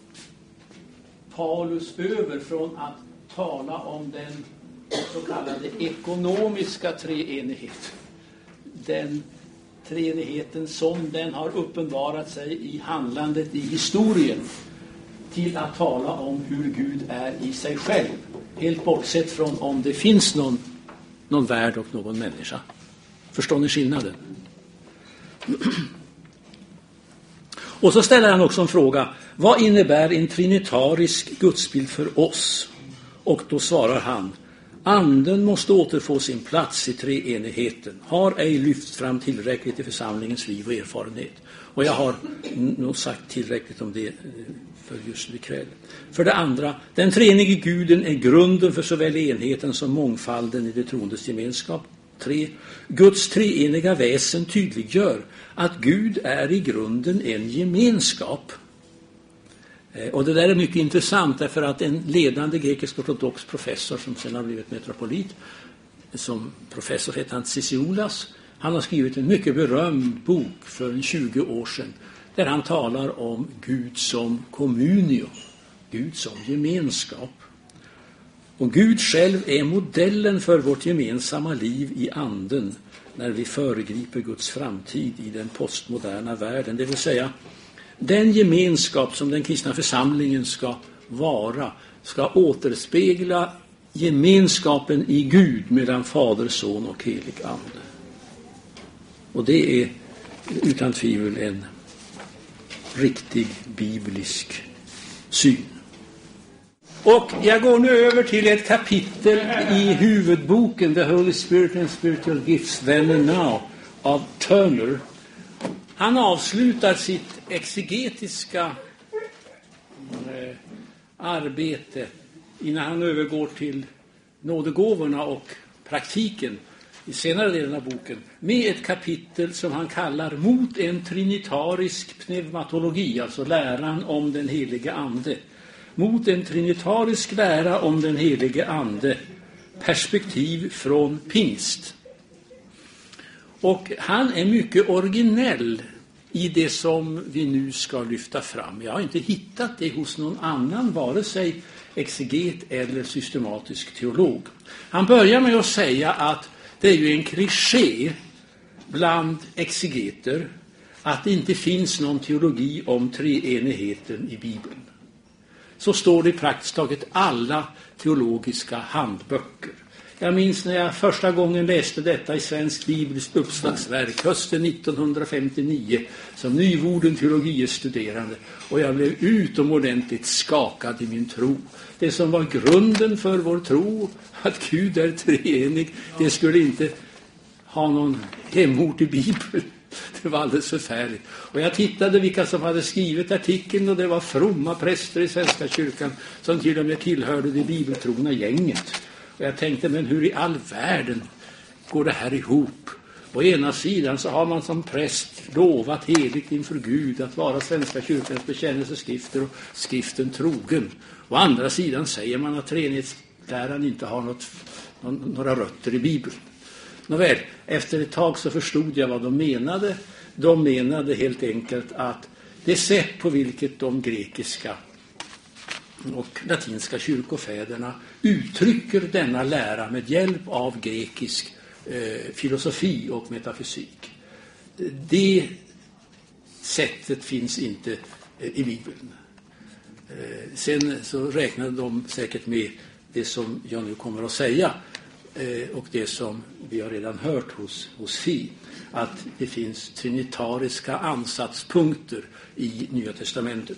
Paulus över från att tala om den så kallade ekonomiska treenigheten. Den treenigheten som den har uppenbarat sig i handlandet i historien, till att tala om hur Gud är i sig själv. Helt bortsett från om det finns någon, någon värld och någon människa. Förstår ni skillnaden? Och så ställer han också en fråga. Vad innebär en trinitarisk gudsbild för oss? Och då svarar han: anden måste återfå sin plats i treenigheten. Har ej lyft fram tillräckligt i församlingens liv och erfarenhet. Och jag har nog sagt tillräckligt om det för just ikväll. För det andra, den treenige guden är grunden för såväl enheten som mångfalden i det troendes gemenskap. Tre, Guds treeniga väsen tydliggör att Gud är i grunden en gemenskap. Och det där är mycket intressant, därför att en ledande grekisk-ortodox professor som sedan har blivit metropolit, som professor heter han Tsitsioulas, han har skrivit en mycket berömd bok för tjugo år sedan där han talar om Gud som communio, Gud som gemenskap. Och Gud själv är modellen för vårt gemensamma liv i anden när vi föregriper Guds framtid i den postmoderna världen. Det vill säga, den gemenskap som den kristna församlingen ska vara ska återspegla gemenskapen i Gud mellan Fader, Son och helig ande. Och det är utan tvivel en riktig biblisk syn. Och jag går nu över till ett kapitel i huvudboken The Holy Spirit and Spiritual Gifts Then and Now av Turner. Han avslutar sitt exegetiska eh, arbete innan han övergår till nådegåvorna och praktiken i senare delen av boken med ett kapitel som han kallar Mot en trinitarisk pneumatologi, alltså läran om den helige ande. Mot en trinitarisk lära om den helige ande, perspektiv från pingst. Och han är mycket originell i det som vi nu ska lyfta fram. Jag har inte hittat det hos någon annan, vare sig exeget eller systematisk teolog. Han börjar med att säga att det är ju en kliché bland exegeter att det inte finns någon teologi om treenigheten i Bibeln. Så står det i praktiskt taget alla teologiska handböcker. Jag minns när jag första gången läste detta i Svensk Bibliskt uppslagsverk hösten nittonhundrafemtionio som nyvorden teologiestuderande, och jag blev utomordentligt skakad i min tro. Det som var grunden för vår tro, att Gud är treenig, det skulle inte ha någon hemort i Bibeln. Det var alldeles förfärligt. Och jag tittade vilka som hade skrivit artikeln, och det var fromma präster i Svenska kyrkan som till och med tillhörde det bibeltrogna gänget. Och jag tänkte, men hur i all världen går det här ihop? Å ena sidan så har man som präst lovat heligt inför Gud att vara Svenska kyrkans bekännelseskrifter och skriften trogen. Å andra sidan säger man att treenighetsläran inte har något, några rötter i Bibeln. Nåväl, efter ett tag så förstod jag vad de menade. De menade helt enkelt att det sätt på vilket de grekiska och latinska kyrkofäderna uttrycker denna lära med hjälp av grekisk eh, filosofi och metafysik, det sättet finns inte eh, i Bibeln. Eh, sen så räknade de säkert med det som jag nu kommer att säga, eh, och det som vi har redan hört hos, hos Fi, att det finns trinitariska ansatspunkter i Nya testamentet.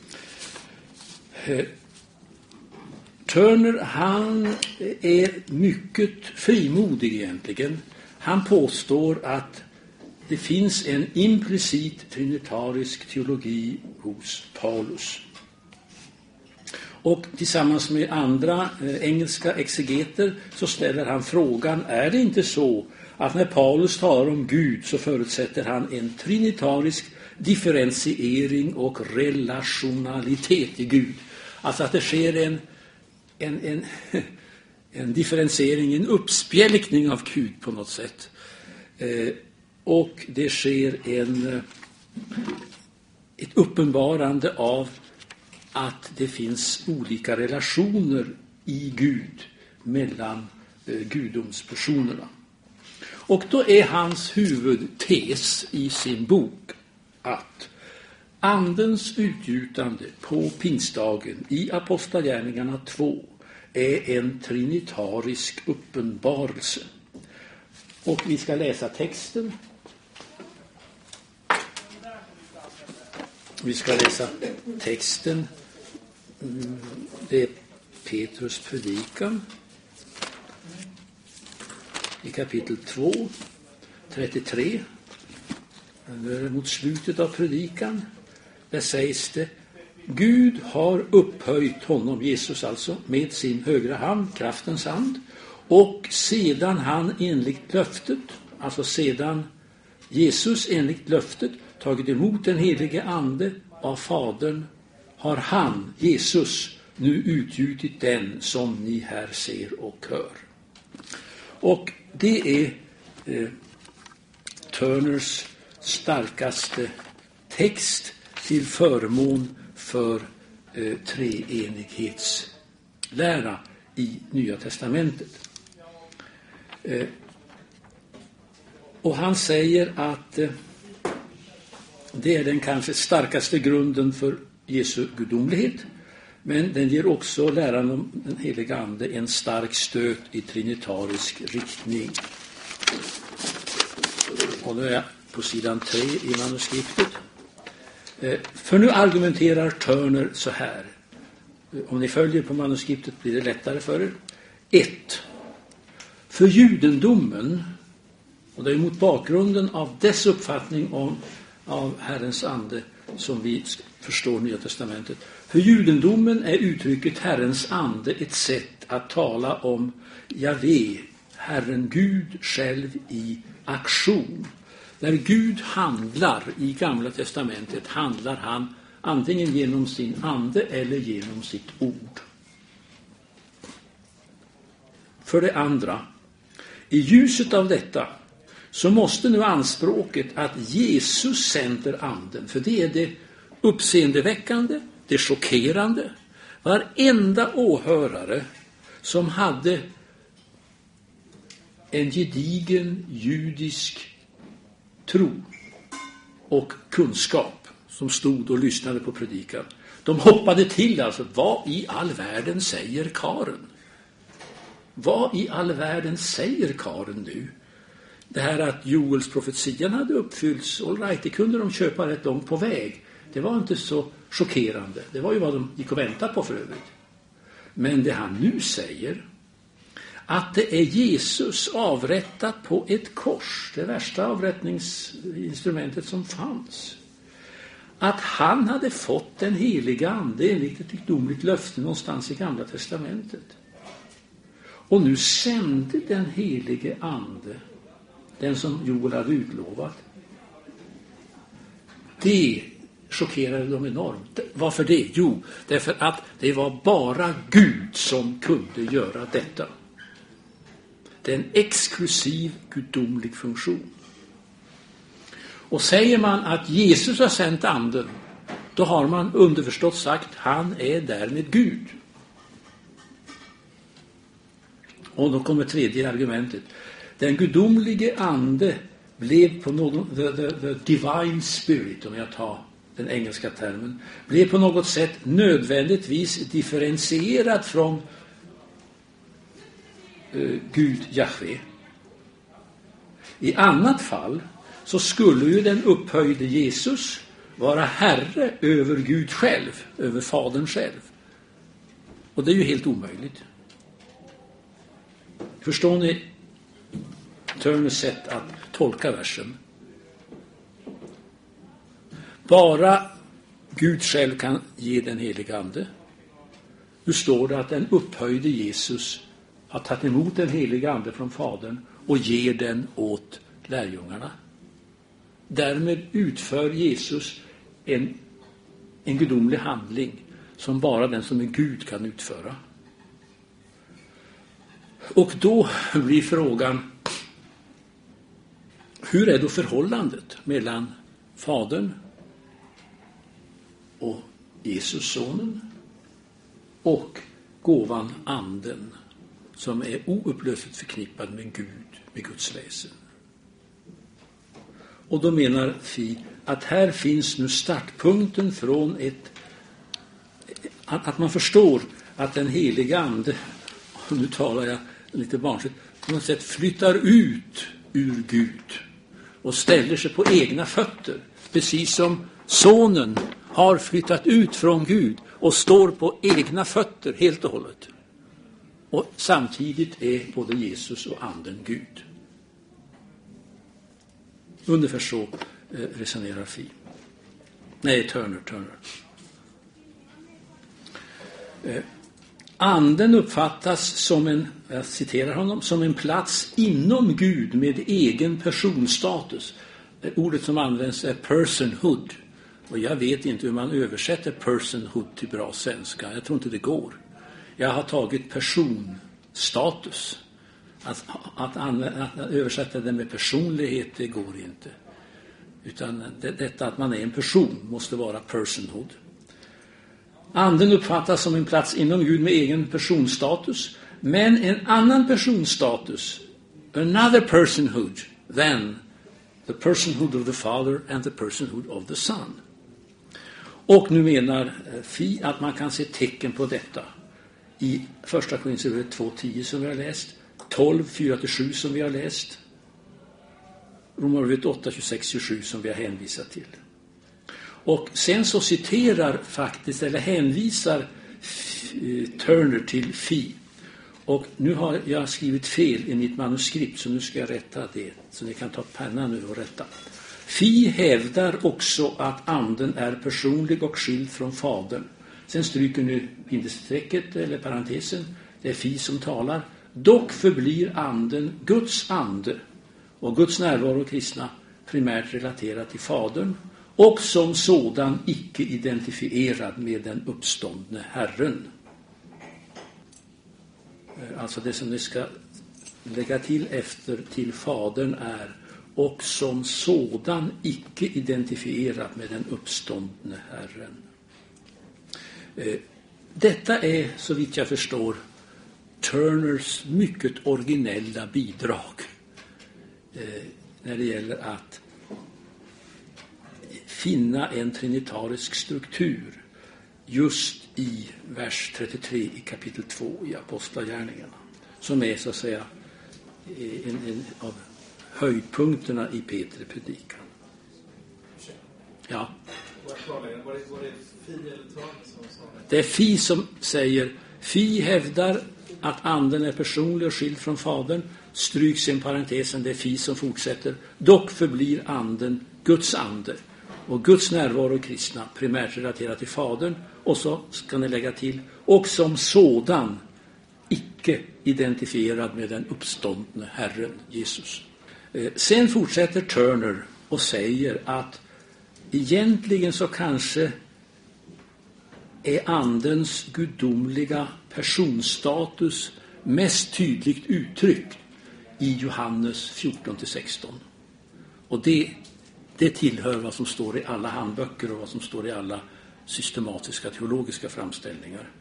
Turner, han är mycket frimodig egentligen. Han påstår att det finns en implicit trinitarisk teologi hos Paulus. Och tillsammans med andra eh, engelska exegeter så ställer han frågan, är det inte så att när Paulus talar om Gud så förutsätter han en trinitarisk differentiering och relationalitet i Gud? Alltså att det sker en, en, en, en differentiering, en uppspjälkning av Gud på något sätt. Eh, och det sker en, ett uppenbarande av att det finns olika relationer i Gud mellan eh, gudomspersonerna. Och då är hans huvudtes i sin bok att andens utgjutande på pingstdagen i Apostlagärningarna två är en trinitarisk uppenbarelse. Och vi ska läsa texten. Vi ska läsa texten. Det är Petrus predikan i kapitel två, trettiotre. Det är mot slutet av predikan. Där sägs det: Gud har upphöjt honom, Jesus alltså, med sin högra hand, kraftens hand, och sedan han enligt löftet, alltså sedan Jesus enligt löftet tagit emot den helige ande av Fadern, har han, Jesus, nu utgjutit den som ni här ser och hör. Och det är eh, Turners starkaste text till förmån för eh, treenighetslära i Nya testamentet. Eh, och han säger att eh, det är den kanske starkaste grunden för Jesu gudomlighet, men den ger också läran om den heliga ande en stark stöt i trinitarisk riktning. Och nu är jag på sidan tre i manuskriptet. För nu argumenterar Turner så här. Om ni följer på manuskriptet blir det lättare för er. ett. För judendomen, och det är mot bakgrunden av dess uppfattning om av Herrens ande som vi förstår Nya testamentet. För judendomen är uttrycket Herrens ande ett sätt att tala om Javé, Herren Gud själv i aktion. När Gud handlar i Gamla testamentet handlar han antingen genom sin ande eller genom sitt ord. För det andra, i ljuset av detta så måste nu anspråket att Jesus sänder anden, för det är det uppseendeväckande, det chockerande. Varenda åhörare som hade en gedigen judisk tro och kunskap, som stod och lyssnade på predikan, de hoppade till, alltså, vad i all världen säger Karen? vad i all världen säger Karen nu? Det här att Joels profetian hade uppfyllts, all right, det kunde de köpa rätt långt på väg. Det var inte så chockerande. Det var ju vad de gick och väntade på för övrigt. Men det han nu säger, att det är Jesus avrättat på ett kors, det värsta avrättningsinstrumentet som fanns. Att han hade fått den heliga ande enligt ett gudomligt löfte någonstans i Gamla testamentet. Och nu sände den helige ande, den som Joel hade utlovat. Det chockerade dem enormt. Varför det? Jo, därför att det var bara Gud som kunde göra detta. Det är en exklusiv gudomlig funktion. Och säger man att Jesus har sänt anden, då har man underförstått sagt han är därmed Gud. Och då kommer tredje argumentet. Den gudomlige ande blev på någon, the, the, the divine spirit, om jag tar den engelska termen, blev på något sätt nödvändigtvis differentierad från uh, Gud Jahve. I annat fall så skulle ju den upphöjde Jesus vara herre över Gud själv, över Fadern själv. Och det är ju helt omöjligt. Förstår ni Turners sätt att tolka versen? Bara Gud själv kan ge den heliga ande. Nu står det att den upphöjde Jesus har tagit emot den heliga ande från Fadern och ger den åt lärjungarna. Därmed utför Jesus en, en gudomlig handling som bara den som är Gud kan utföra. Och då blir frågan, hur är då förhållandet mellan Fadern och Jesus sonen och gåvan anden som är oupplösligt förknippad med Gud, med Guds väsen? Och då menar Fi att här finns nu startpunkten från ett, att man förstår att den heliga ande, och nu talar jag lite barnsligt, på något sätt flyttar ut ur Gud och ställer sig på egna fötter. Precis som sonen har flyttat ut från Gud och står på egna fötter helt och hållet. Och samtidigt är både Jesus och anden Gud. Ungefär så eh, resonerar Fi. Nej, Turner, Turner. Eh, anden uppfattas som en, jag citerar honom, som en plats inom Gud med egen personstatus. Eh, ordet som används är personhood. Och jag vet inte hur man översätter personhood till bra svenska. Jag tror inte det går. Jag har tagit personstatus. Att, att, använda, att översätta det med personlighet, det går inte. Utan det, detta att man är en person måste vara personhood. Anden uppfattas som en plats inom Gud med egen personstatus. Men en annan personstatus, another personhood than the personhood of the Father and the personhood of the Son. Och nu menar Fi att man kan se tecken på detta i första Korinthierbrevet två tio som vi har läst, tolv fyra till sju som vi har läst, Romarbrevet åtta tjugosex tjugosju som vi har hänvisat till. Och sen så citerar faktiskt, eller hänvisar Turner till Fi. Och nu har jag skrivit fel i mitt manuskript, så nu ska jag rätta det. Så ni kan ta pennan nu och rätta. Fi hävdar också att anden är personlig och skild från Fadern. Sen stryker nu bindestrecket eller parentesen. Det är Fi som talar. Dock förblir anden Guds ande och Guds närvaro kristna primärt relaterat till Fadern och som sådan icke identifierad med den uppståndne Herren. Alltså det som ni ska lägga till efter till Fadern är och som sådan icke identifierad med den uppståndne Herren. Detta är, så vitt jag förstår, Turners mycket originella bidrag eh, när det gäller att finna en trinitarisk struktur just i vers trettiotre i kapitel två i Apostlagärningarna. som är så att säga en, en av höjdpunkterna i Petri predikan. Ja. Det är Fi som säger, Fi hävdar att anden är personlig och skild från fadern. Stryks en parentesen, det är Fi som fortsätter. Dock förblir anden Guds ande. Och Guds närvaro i kristna primärt relaterat till fadern. Och så ska ni lägga till, och som sådan icke identifierad med den uppståndne Herren Jesus. Eh, sen fortsätter Turner och säger att egentligen så kanske är andens gudomliga personstatus mest tydligt uttryckt i Johannes fjorton till sexton. Och det, det tillhör vad som står i alla handböcker och vad som står i alla systematiska teologiska framställningar.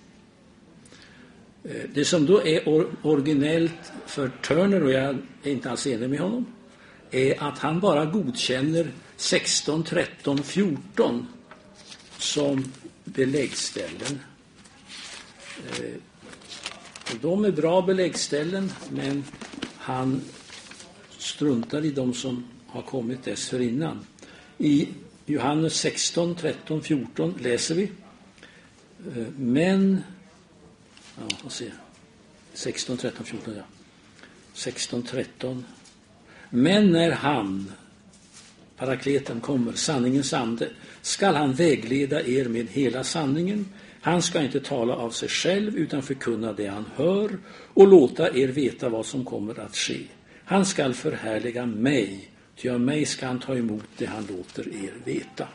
Det som då är or- originellt för Turner, och jag är inte alls enig med honom, är att han bara godkänner sexton, tretton, fjorton som beläggställen. Eh, de är bra beläggställen, men han struntar i de som har kommit dessförinnan. I Johannes sexton, tretton, fjorton läser vi. Eh, men, ja, får se. sexton, tretton, fjorton, ja. sexton, tretton. Men när han, parakleten, kommer, sanningens ande, skall han vägleda er med hela sanningen. Han ska inte tala av sig själv utan förkunna det han hör och låta er veta vad som kommer att ske. Han skall förhärliga mig, ty av mig ska han ta emot det han låter er veta.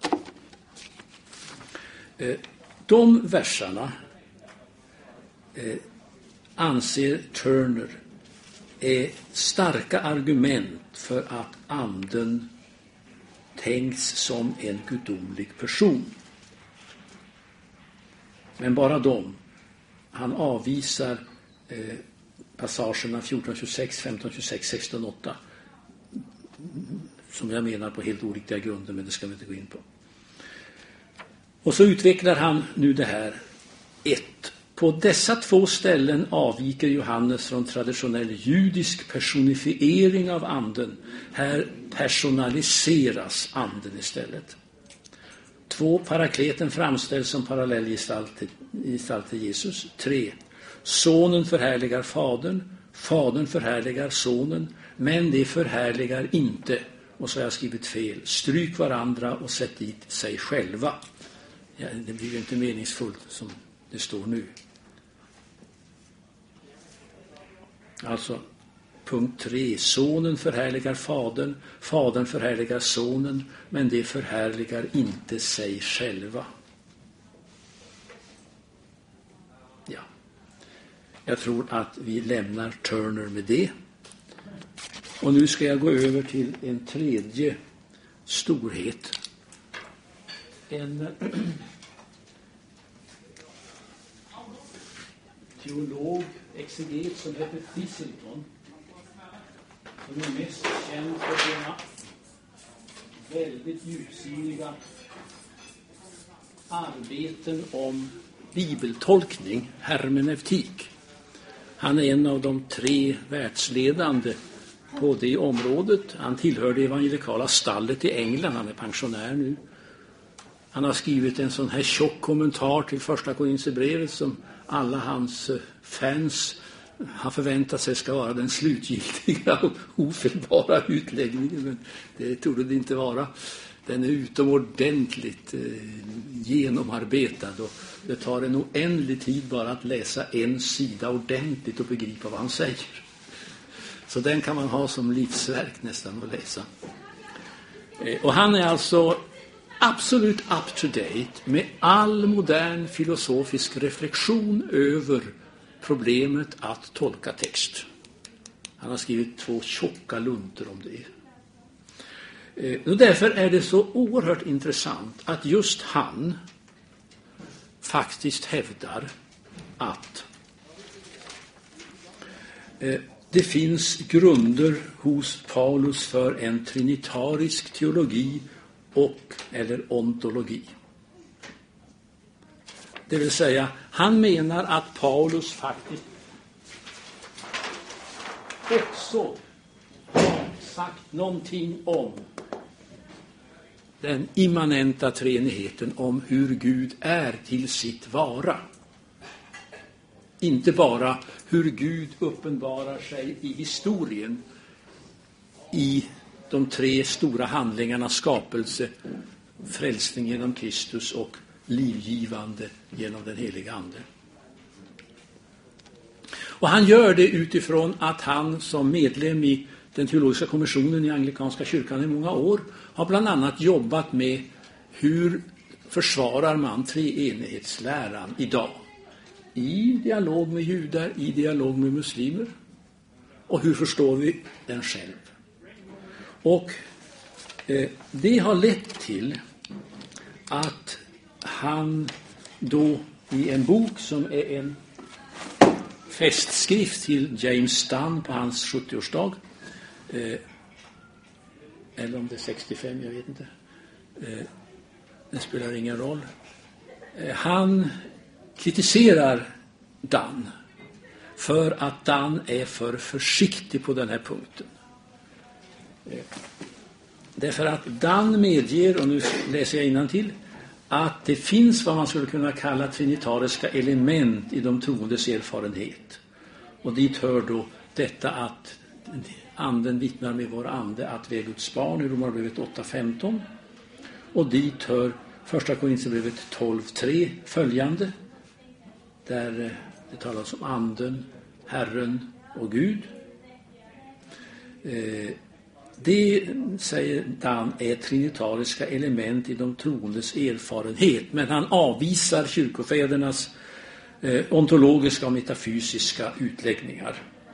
De versarna eh, anser Turner är starka argument för att anden tänks som en gudomlig person. Men bara de. Han avvisar eh, passagerna fjorton tjugosex, femton tjugosex, sexton åtta som jag menar på helt oriktiga grunder, men det ska vi inte gå in på. Och så utvecklar han nu det här. ett. På dessa två ställen avviker Johannes från traditionell judisk personifiering av anden. Här personaliseras anden istället. två. Parakleten framställs som parallellgestalt till Jesus. tre. Sonen förhärligar fadern. Fadern förhärligar sonen. Men det förhärligar inte. Och så har jag skrivit fel. Stryk varandra och sätt dit sig själva. Ja, det blir ju inte meningsfullt som det står nu. Alltså, punkt tre. Sonen förhärligar fadern. Fadern förhärligar sonen. Men det förhärligar inte sig själva. Ja. Jag tror att vi lämnar Turner med det. Och nu ska jag gå över till en tredje storhet. En teolog, exeget som heter Thistleton, som är mest känd för sina väldigt djupsinniga arbeten om bibeltolkning, hermeneutik. Han är en av de tre världsledande på det området. Han tillhör det evangelikala stallet i England. Han är pensionär nu. Han har skrivit en sån här tjock kommentar till första Korinthierbrevet som alla hans fans har förväntat sig ska vara den slutgiltiga och ofelbara utläggningen. Men det torde det inte vara. Den är utomordentligt eh, genomarbetad och det tar en oändlig tid bara att läsa en sida ordentligt och begripa vad han säger. Så den kan man ha som livsverk nästan att läsa. Eh, och han är alltså absolut up to date med all modern filosofisk reflektion över problemet att tolka text. Han har skrivit två tjocka luntor om det. Och därför är det så oerhört intressant att just han faktiskt hävdar att det finns grunder hos Paulus för en trinitarisk teologi och eller ontologi. Det vill säga, han menar att Paulus faktiskt också har sagt någonting om den immanenta treenigheten, om hur Gud är till sitt vara. Inte bara hur Gud uppenbarar sig i historien i de tre stora handlingarna skapelse, frälsning genom Kristus och livgivande genom den heliga Ande. Och han gör det utifrån att han som medlem i den teologiska kommissionen i anglikanska kyrkan i många år har bland annat jobbat med hur försvarar man treenighetsläran idag. I dialog med judar, i dialog med muslimer. Och hur förstår vi den själv? Och eh, det har lett till att han då i en bok som är en festskrift till James Dunn på hans sjuttioårsdag, eh, eller om det är sextiofem, jag vet inte. Eh, det spelar ingen roll. Eh, han kritiserar Dunn för att Dunn är för försiktig på den här punkten. Eh, därför att Dunn medger, och nu läser jag innantill, att det finns vad man skulle kunna kalla trinitariska element i de troendes erfarenhet. Och dit hör då detta att anden vittnar med vår ande att vi är Guds barn i Romarbrevet åtta femton. Och dit hör första Korinthierbrevet tolv tre följande, där det talas om anden, Herren och Gud. Eh, Det, säger Dan, är trinitariska element i de troendes erfarenhet. Men han avvisar kyrkofädernas eh, ontologiska och metafysiska utläggningar.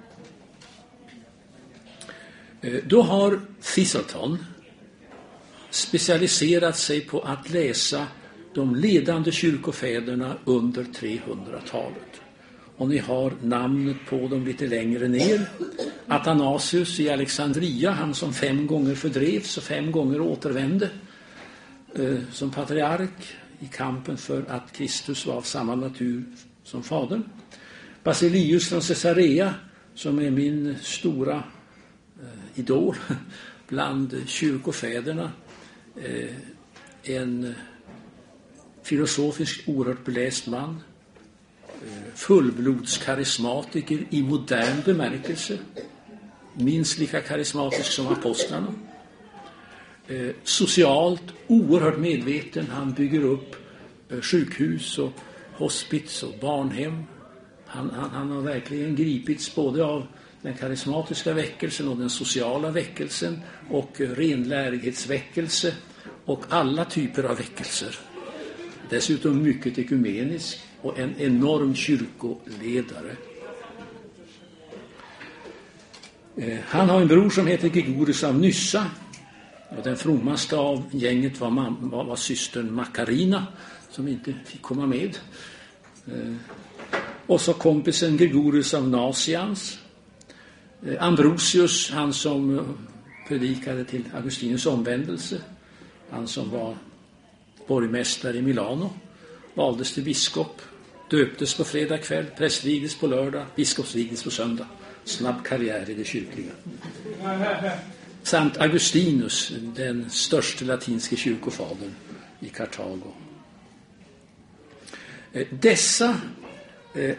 Eh, då har Thiselton specialiserat sig på att läsa de ledande kyrkofäderna under trehundratalet. Och ni har namnet på dem lite längre ner. Athanasius i Alexandria, han som fem gånger fördrevs och fem gånger återvände eh, som patriark i kampen för att Kristus var av samma natur som fadern. Basilius från Caesarea, som är min stora eh, idol bland kyrkofäderna. Eh, en filosofiskt oerhört beläst man. Fullblodskarismatiker i modern bemärkelse, minst lika karismatisk som apostlarna. Eh, socialt oerhört medveten, han bygger upp eh, sjukhus och hospits och barnhem. Han, han, han har verkligen gripits både av den karismatiska väckelsen och den sociala väckelsen och eh, renlärighetsväckelse och alla typer av väckelser. Dessutom mycket ekumenisk och en enorm kyrkoledare. Eh, han har en bror som heter Gregorius av Nyssa. Och den frommaste av gänget var, mam- var, var systern Makarina, som inte fick komma med. Eh, och så kompisen Gregorius av Nazians. Eh, Ambrosius, han som predikade till Augustinus omvändelse. Han som var borgmästare i Milano. Valdes till biskop. Döptes på fredag kväll, prästvigdes på lördag, biskopsvigdes på söndag. Snabb karriär i det kyrkliga. Samt Augustinus, den största latinske kyrkofadern i Kartago. Dessa eh,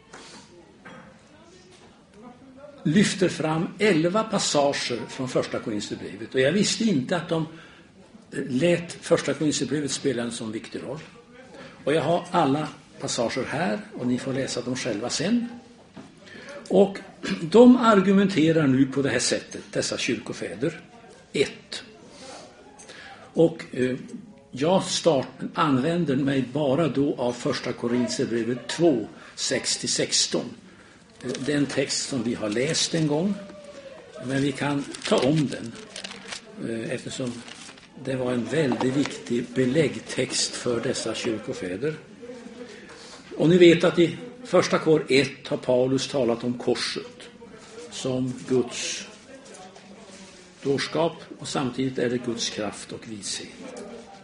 lyfter fram elva passager från första Korinthierbrevet. Och jag visste inte att de lät första Korinthierbrevet spela en sån viktig roll. Och jag har alla passager här och ni får läsa dem själva sen. Och de argumenterar nu på det här sättet, dessa kyrkofäder. ett. Och eh, jag start, använder mig bara då av första Korinthierbrevet två, sex till sexton. Eh, den text som vi har läst en gång. Men vi kan ta om den. Eh, eftersom det var en väldigt viktig beläggtext för dessa kyrkofäder. Och ni vet att i första kor ett har Paulus talat om korset som Guds dårskap och samtidigt är det Guds kraft och vishet.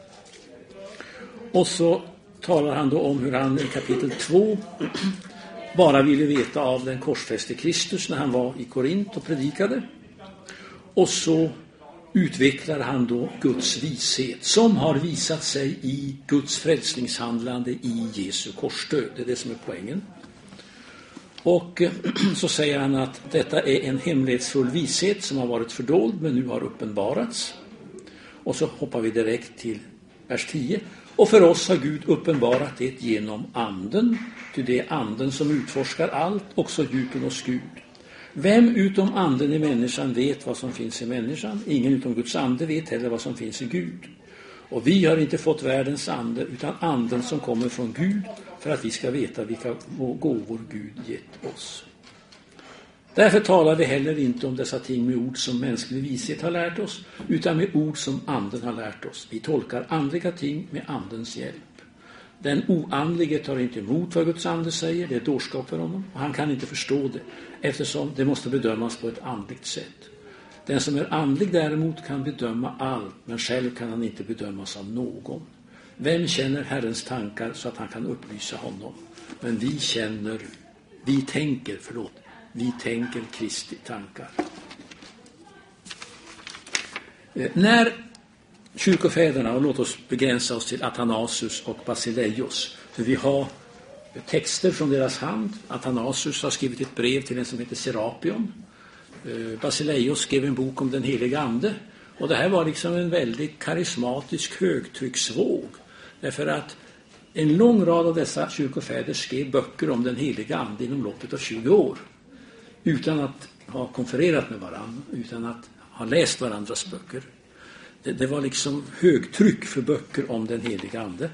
Och så talar han då om hur han i kapitel två bara ville veta av den korsfäste Kristus när han var i Korint och predikade. Och så utvecklar han då Guds vishet som har visat sig i Guds frälsningshandlande i Jesu korsdöd. Det är det som är poängen. Och så säger han att detta är en hemlighetsfull vishet som har varit fördold men nu har uppenbarats. Och så hoppar vi direkt till vers tio. Och för oss har Gud uppenbarat det genom anden, till det är anden som utforskar allt, också djupen hos Gud. Vem utom anden i människan vet vad som finns i människan? Ingen utom Guds ande vet heller vad som finns i Gud. Och vi har inte fått världens ande utan anden som kommer från Gud för att vi ska veta vilka gåvor Gud gett oss. Därför talar vi heller inte om dessa ting med ord som mänsklig vishet har lärt oss utan med ord som anden har lärt oss. Vi tolkar andliga ting med andens hjälp. Den oandlige tar inte emot vad Guds ande säger, det är dårskap för honom. Och han kan inte förstå det eftersom det måste bedömas på ett andligt sätt. Den som är andlig däremot kan bedöma allt, men själv kan han inte bedömas av någon. Vem känner Herrens tankar så att han kan upplysa honom? Men vi känner, vi tänker, förlåt, vi tänker Kristi tankar. Eh, när kyrkofäderna, och låt oss begränsa oss till Athanasius och Basileios, för vi har texter från deras hand. Athanasius har skrivit ett brev till en som heter Serapion. Eh, Basileios skrev en bok om den heliga ande. Och det här var liksom en väldigt karismatisk högtrycksvåg. Därför att en lång rad av dessa kyrkofäder skrev böcker om den heliga ande inom loppet av tjugo år. Utan att ha konfererat med varandra, utan att ha läst varandras böcker. Det, det var liksom högtryck för böcker om den heliga ande.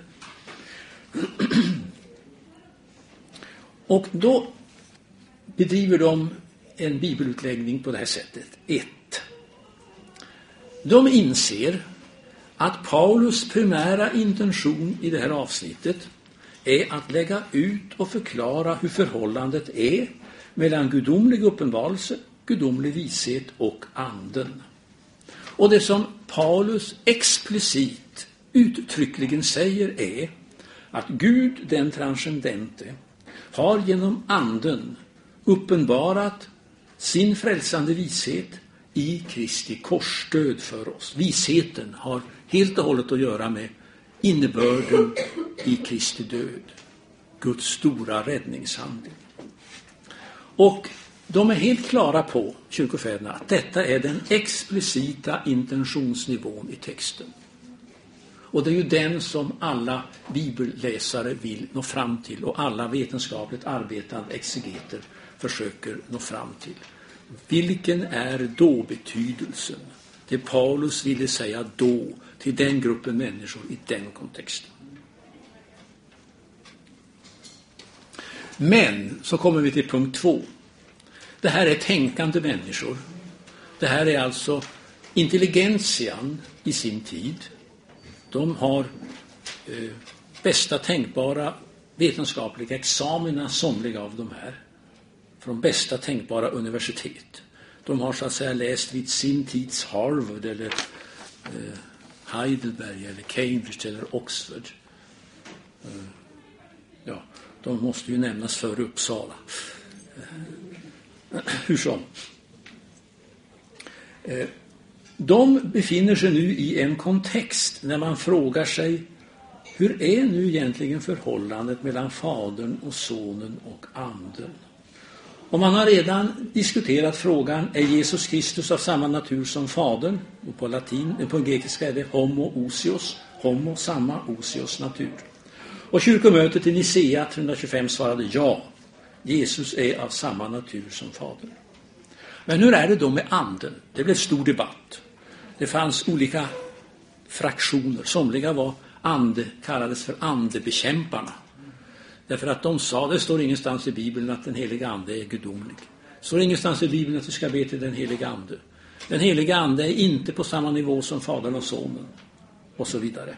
Och då bedriver de en bibelutläggning på det här sättet. ett. De inser att Paulus primära intention i det här avsnittet är att lägga ut och förklara hur förhållandet är mellan gudomlig uppenbarelse, gudomlig vishet och anden. Och det som Paulus explicit uttryckligen säger är att Gud, den transcendente, har genom anden uppenbarat sin frälsande vishet i Kristi korsdöd för oss. Visheten har helt och hållet att göra med innebörden i Kristi död. Guds stora räddningshandling. Och de är helt klara på, kyrkofäderna, att detta är den explicita intentionsnivån i texten. Och det är ju den som alla bibelläsare vill nå fram till och alla vetenskapligt arbetande exegeter försöker nå fram till. Vilken är då betydelsen? Det Paulus ville säga då till den gruppen människor i den kontexten. Men så kommer vi till punkt två. Det här är tänkande människor. Det här är alltså intelligentian i sin tid. De har eh, bästa tänkbara vetenskapliga examina, somliga av de här. Från bästa tänkbara universitet. De har så att säga läst vid sin tids Harvard eller eh, Heidelberg eller Cambridge eller Oxford. Eh, ja, de måste ju nämnas för Uppsala. Eh, hur som. Eh, de befinner sig nu i en kontext när man frågar sig hur är nu egentligen förhållandet mellan fadern och sonen och anden? Och man har redan diskuterat frågan, är Jesus Kristus av samma natur som fadern? Och på latin, på grekiska är det homo osios, homo samma osios natur. Och kyrkomötet i Nicea trehundratjugofem svarade ja, Jesus är av samma natur som fadern. Men hur är det då med anden? Det blev stor debatt. Det fanns olika fraktioner. Somliga var ande, kallades för andebekämparna. Därför att de sa, det står ingenstans i Bibeln att den heliga ande är gudomlig. Det står ingenstans i Bibeln att du ska be till den heliga ande. Den heliga ande är inte på samma nivå som fadern och sonen. Och så vidare.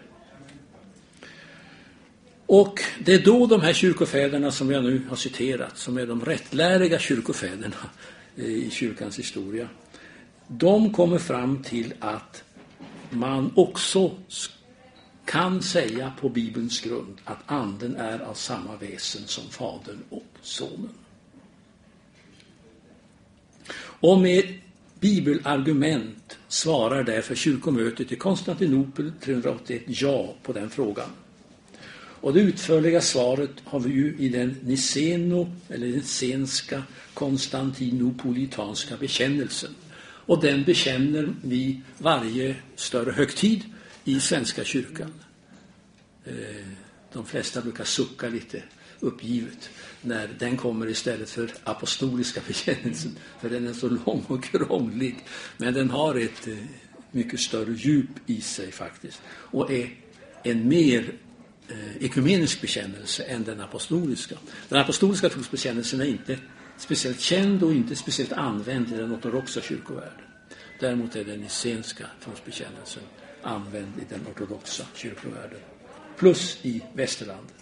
Och det är då de här kyrkofäderna som jag nu har citerat, som är de rättläriga kyrkofäderna i kyrkans historia. De kommer fram till att man också kan säga på Bibelns grund att anden är av samma väsen som fadern och Sonen. Och med bibelargument svarar därför kyrkomötet i Konstantinopel trehundraåttioett ja på den frågan. Och det utförliga svaret har vi ju i den niceno eller nicenska konstantinopolitanska bekännelsen. Och den bekänner vi varje större högtid i Svenska kyrkan. De flesta brukar sucka lite uppgivet när den kommer istället för apostoliska bekännelsen, för den är så lång och krånglig, men den har ett mycket större djup i sig faktiskt och är en mer ekumenisk bekännelse än den apostoliska. Den apostoliska trosbekännelsen är inte speciellt känd och inte speciellt använd i den ortodoxa kyrkovärlden. Däremot är den nicenska trosbekännelsen använd i den ortodoxa kyrkovärlden. Plus i västerlandet.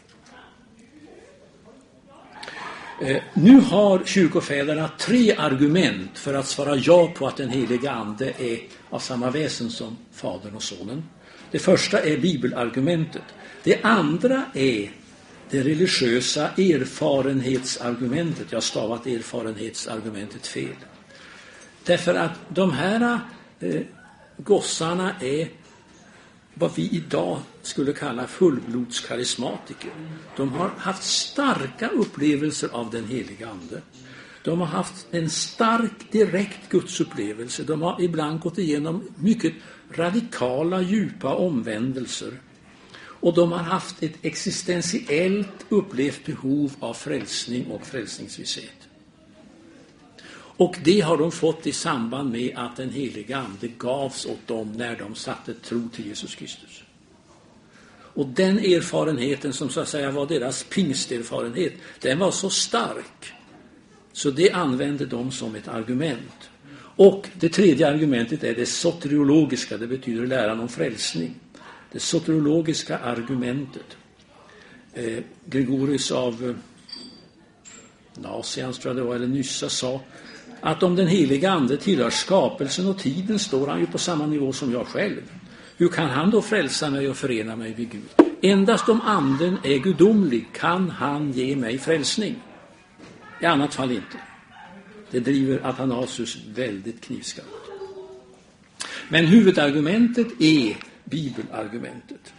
Eh, nu har kyrkofäderna tre argument för att svara ja på att den heliga ande är av samma väsen som Fadern och Sonen. Det första är bibelargumentet. Det andra är det religiösa erfarenhetsargumentet. Jag har stavat erfarenhetsargumentet fel. Därför att de här eh, gossarna är vad vi idag skulle kalla fullblodskarismatiker. De har haft starka upplevelser av den heliga ande. De har haft en stark direkt gudsupplevelse. De har ibland gått igenom mycket radikala, djupa omvändelser. Och de har haft ett existentiellt upplevt behov av frälsning och frälsningsvisshet. Och det har de fått i samband med att den heliga ande gavs åt dem när de satte tro till Jesus Kristus. Och den erfarenheten som så att säga var deras pingsterfarenhet, den var så stark så det använde de som ett argument. Och det tredje argumentet är det soteriologiska, det betyder läran om frälsning. Det soteriologiska argumentet. Eh, Gregorius av eh, Nazians, tror jag det var, eller Nyssa sa att om den heliga ande tillhör skapelsen och tiden står han ju på samma nivå som jag själv. Hur kan han då frälsa mig och förena mig vid Gud? Endast om anden är gudomlig kan han ge mig frälsning. I annat fall inte. Det driver Athanasius väldigt knivskarpt. Men huvudargumentet är bibelargumentet.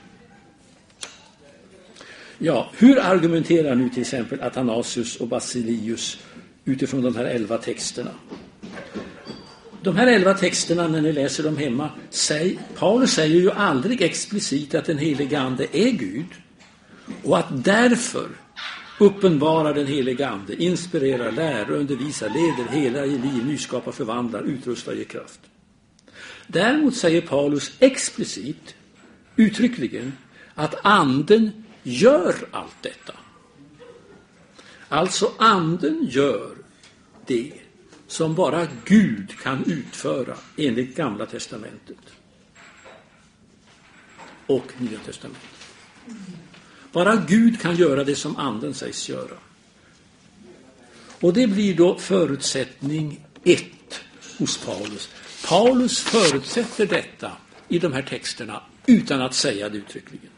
Ja, hur argumenterar nu till exempel Athanasius och Basilius utifrån de här elva texterna? De här elva texterna, när ni läser dem hemma, säg, Paulus säger ju aldrig explicit att den heliga ande är Gud och att därför uppenbarar den heliga ande, inspirerar, lär, undervisar, leder, hela i liv, nyskapar, förvandlar, utrustar, ger kraft. Däremot säger Paulus explicit, uttryckligen, att anden gör allt detta. Alltså anden gör det som bara Gud kan utföra enligt Gamla testamentet och Nya testamentet. Bara Gud kan göra det som anden sägs göra. Och det blir då förutsättning ett hos Paulus. Paulus förutsätter detta i de här texterna utan att säga det uttryckligen.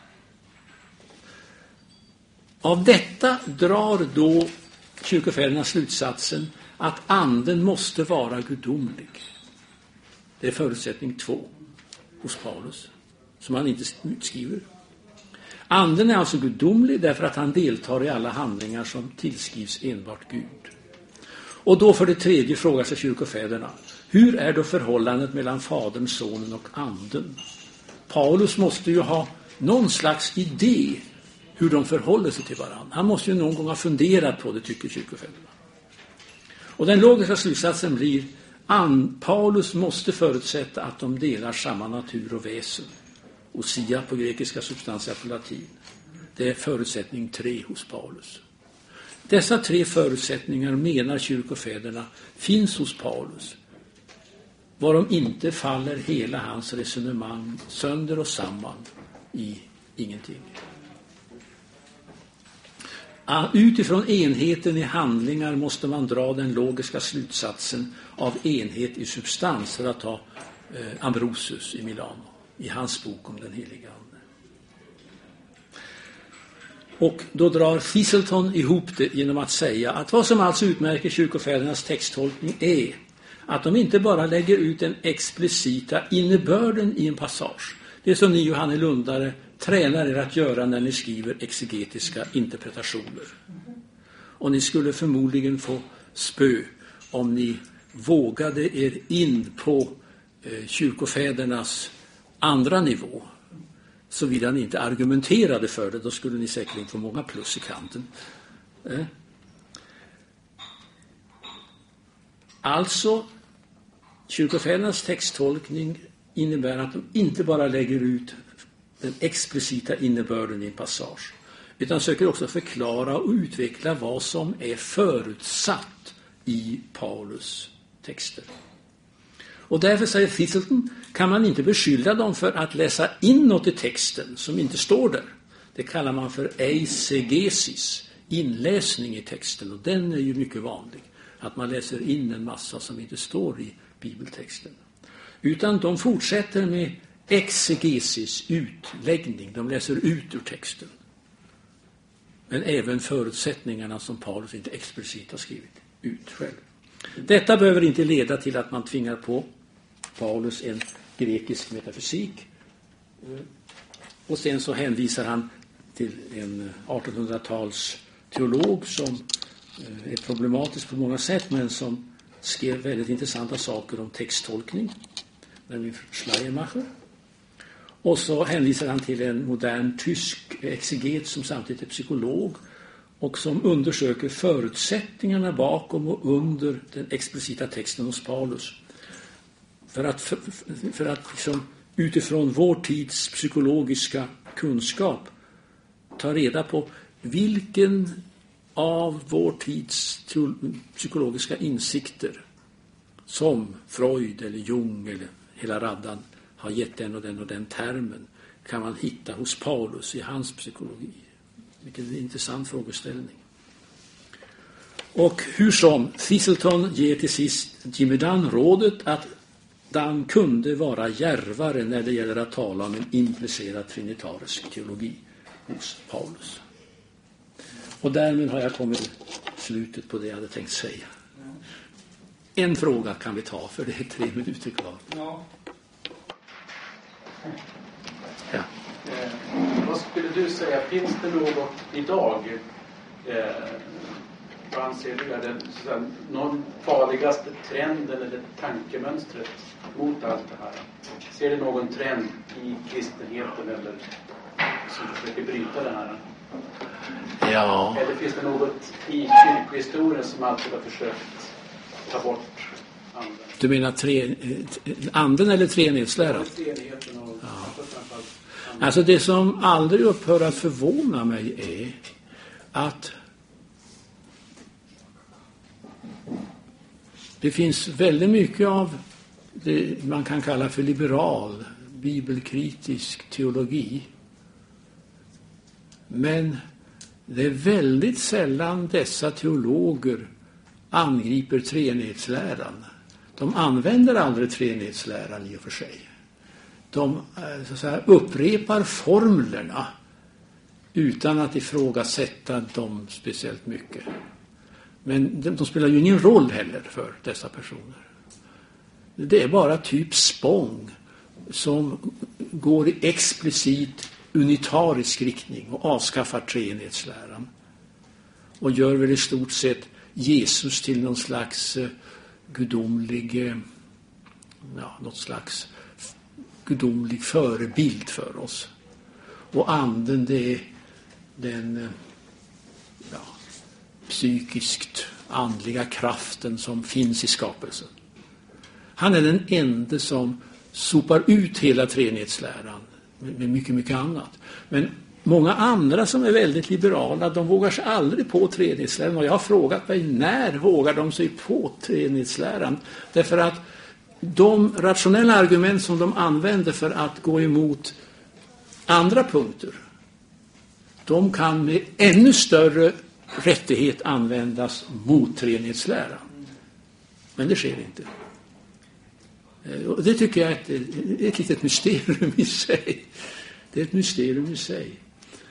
Av detta drar då kyrkofäderna slutsatsen att anden måste vara gudomlig. Det är förutsättning två hos Paulus, som han inte utskriver. Anden är alltså gudomlig därför att han deltar i alla handlingar som tillskrivs enbart Gud. Och då för det tredje frågar sig kyrkofäderna, hur är då förhållandet mellan Fadern, Sonen och anden? Paulus måste ju ha någon slags idé hur de förhåller sig till varandra. Han måste ju någon gång ha funderat på det, tycker kyrkofäderna. Och den logiska slutsatsen blir att Paulus måste förutsätta att de delar samma natur och väsen. Ousia på grekiska, substantia på latin. Det är förutsättning tre hos Paulus. Dessa tre förutsättningar, menar kyrkofäderna, finns hos Paulus. Varom inte faller hela hans resonemang sönder och samman i ingenting. Utifrån enheten i handlingar måste man dra den logiska slutsatsen av enhet i substans, för att ta eh, Ambrosius i Milano i hans bok om den heliga ande. Och då drar Thistleton ihop det genom att säga att vad som alltså utmärker kyrkofädernas texttolkning är att de inte bara lägger ut den explicita innebörden i en passage. Det är som ni Johannelundare tränar er att göra när ni skriver exegetiska interpretationer. Och ni skulle förmodligen få spö om ni vågade er in på eh, kyrkofädernas andra nivå. Såvida ni inte argumenterade för det, då skulle ni säkerligen få många plus i kanten. Eh? Alltså, kyrkofädernas texttolkning innebär att de inte bara lägger ut den explicita innebörden i en passage, utan söker också förklara och utveckla vad som är förutsatt i Paulus texter. Och därför, säger Thistleton, kan man inte beskylla dem för att läsa in något i texten som inte står där. Det kallar man för eisegesis, inläsning i texten, och den är ju mycket vanlig. Att man läser in en massa som inte står i bibeltexten. Utan de fortsätter med exegesis, utläggning. De läser ut ur texten. Men även förutsättningarna som Paulus inte explicit har skrivit ut själv. Detta behöver inte leda till att man tvingar på Paulus en grekisk metafysik. Och sen så hänvisar han till en artonhundratals teolog som är problematisk på många sätt, men som skrev väldigt intressanta saker om texttolkning, nämligen Schleiermacher. Och så hänvisar han till en modern tysk exeget som samtidigt är psykolog och som undersöker förutsättningarna bakom och under den explicita texten hos Paulus. För att, för, för att liksom, utifrån vår tids psykologiska kunskap ta reda på vilken av vår tids psykologiska insikter som Freud eller Jung eller hela raddan har gett den och den och den termen kan man hitta hos Paulus i hans psykologi. Vilken intressant frågeställning. Och hur som, Thistleton ger till sist Jimmy Dunn rådet att Dunn kunde vara djärvare när det gäller att tala om en implicerad trinitarisk teologi hos Paulus. Och därmed har jag kommit till slutet på det jag hade tänkt säga. En fråga kan vi ta, för det är tre minuter kvar. Ja. Ja. Eh, vad skulle du säga, finns det något idag, eh, vad anser du är den sådär, någon farligaste trenden eller tankemönstret mot allt det här? Ser du någon trend i kristenheten eller som försöker bryta det här? Ja. Eller finns det något i kyrkohistorien som alltid har försökt ta bort anden? Du menar tre, anden eller treenighetsläran? Treenigheten och ja. framförallt. Alltså det som aldrig upphör att förvåna mig är att det finns väldigt mycket av det man kan kalla för liberal, bibelkritisk teologi. Men det är väldigt sällan dessa teologer angriper treenighetsläran. De använder aldrig treenighetsläran i och för sig. De så att säga, upprepar formlerna utan att ifrågasätta dem speciellt mycket. Men de, de spelar ju ingen roll heller för dessa personer. Det är bara typ Spång som går i explicit unitarisk riktning och avskaffar treenighetsläran. Och gör väl i stort sett Jesus till någon slags eh, gudomlig, eh, ja, något slags gudomlig förebild för oss. Och anden, det är den ja, psykiskt andliga kraften som finns i skapelsen. Han är den enda som sopar ut hela treenighetsläran med, med mycket, mycket annat. Men många andra som är väldigt liberala, de vågar sig aldrig på treenighetsläran. Och jag har frågat mig, när vågar de sig på treenighetsläran? Därför att de rationella argument som de använder för att gå emot andra punkter, de kan med ännu större rättighet användas mot treenighetsläran. Men det sker inte. Och det tycker jag är ett, ett litet mysterium i sig. Det är ett mysterium i sig.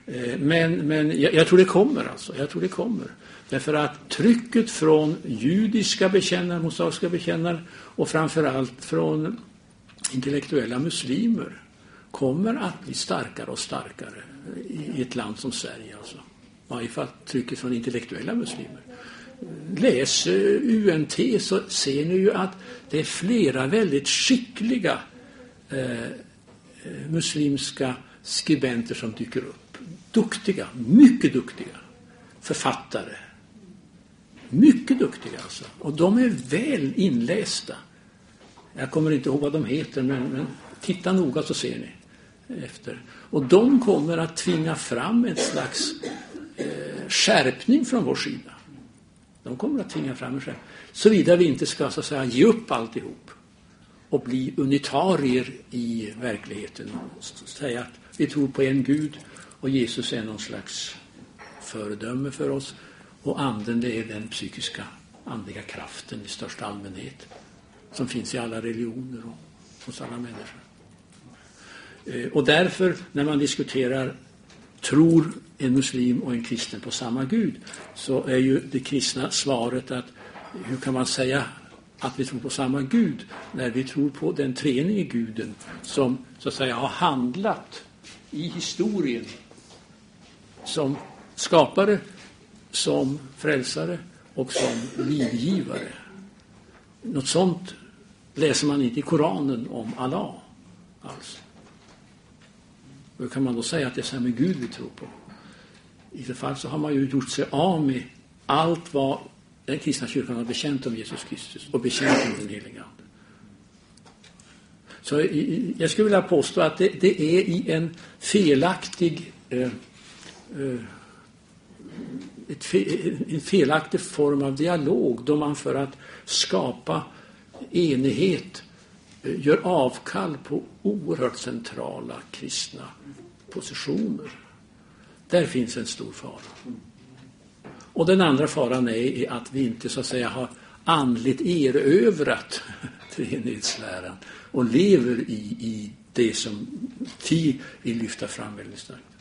Men, men jag, jag tror det kommer alltså. Jag tror det kommer. Därför att trycket från judiska bekännare, mosaiska bekännare och framförallt från intellektuella muslimer kommer att bli starkare och starkare i ett land som Sverige. Alltså. I varje fall trycket från intellektuella muslimer. Läs U N T så ser ni ju att det är flera väldigt skickliga eh, muslimska skribenter som dyker upp. Duktiga, mycket duktiga författare. Mycket duktiga alltså. Och de är väl inlästa. Jag kommer inte ihåg vad de heter, men, men titta noga så ser ni efter. Och de kommer att tvinga fram en slags eh, skärpning från vår sida. De kommer att tvinga fram en skärpning. Såvida vi inte ska så att säga ge upp alltihop och bli unitarier i verkligheten. Säga att vi tror på en Gud och Jesus är någon slags föredöme för oss. Och anden, det är den psykiska, andliga kraften i största allmänhet som finns i alla religioner och hos alla människor. Och därför, när man diskuterar tror en muslim och en kristen på samma Gud, så är ju det kristna svaret att hur kan man säga att vi tror på samma Gud när vi tror på den treenige guden som så att säga har handlat i historien som skapare, som frälsare och som livgivare. Något sånt läser man inte i Koranen om Allah alls. Hur kan man då säga att det är samma Gud vi tror på? I det fall så har man ju gjort sig av med allt vad den kristna kyrkan har bekänt om Jesus Kristus och bekänt om den heliga ande. Så jag skulle vilja påstå att det, det är i en felaktig eh, eh, ett fe, en felaktig form av dialog då man för att skapa enighet eh, gör avkall på oerhört centrala kristna positioner. Där finns en stor fara. Och den andra faran är att vi inte så att säga har andligt erövrat treenighetsläran och lever i, i det som T vill lyfta fram väldigt starkt.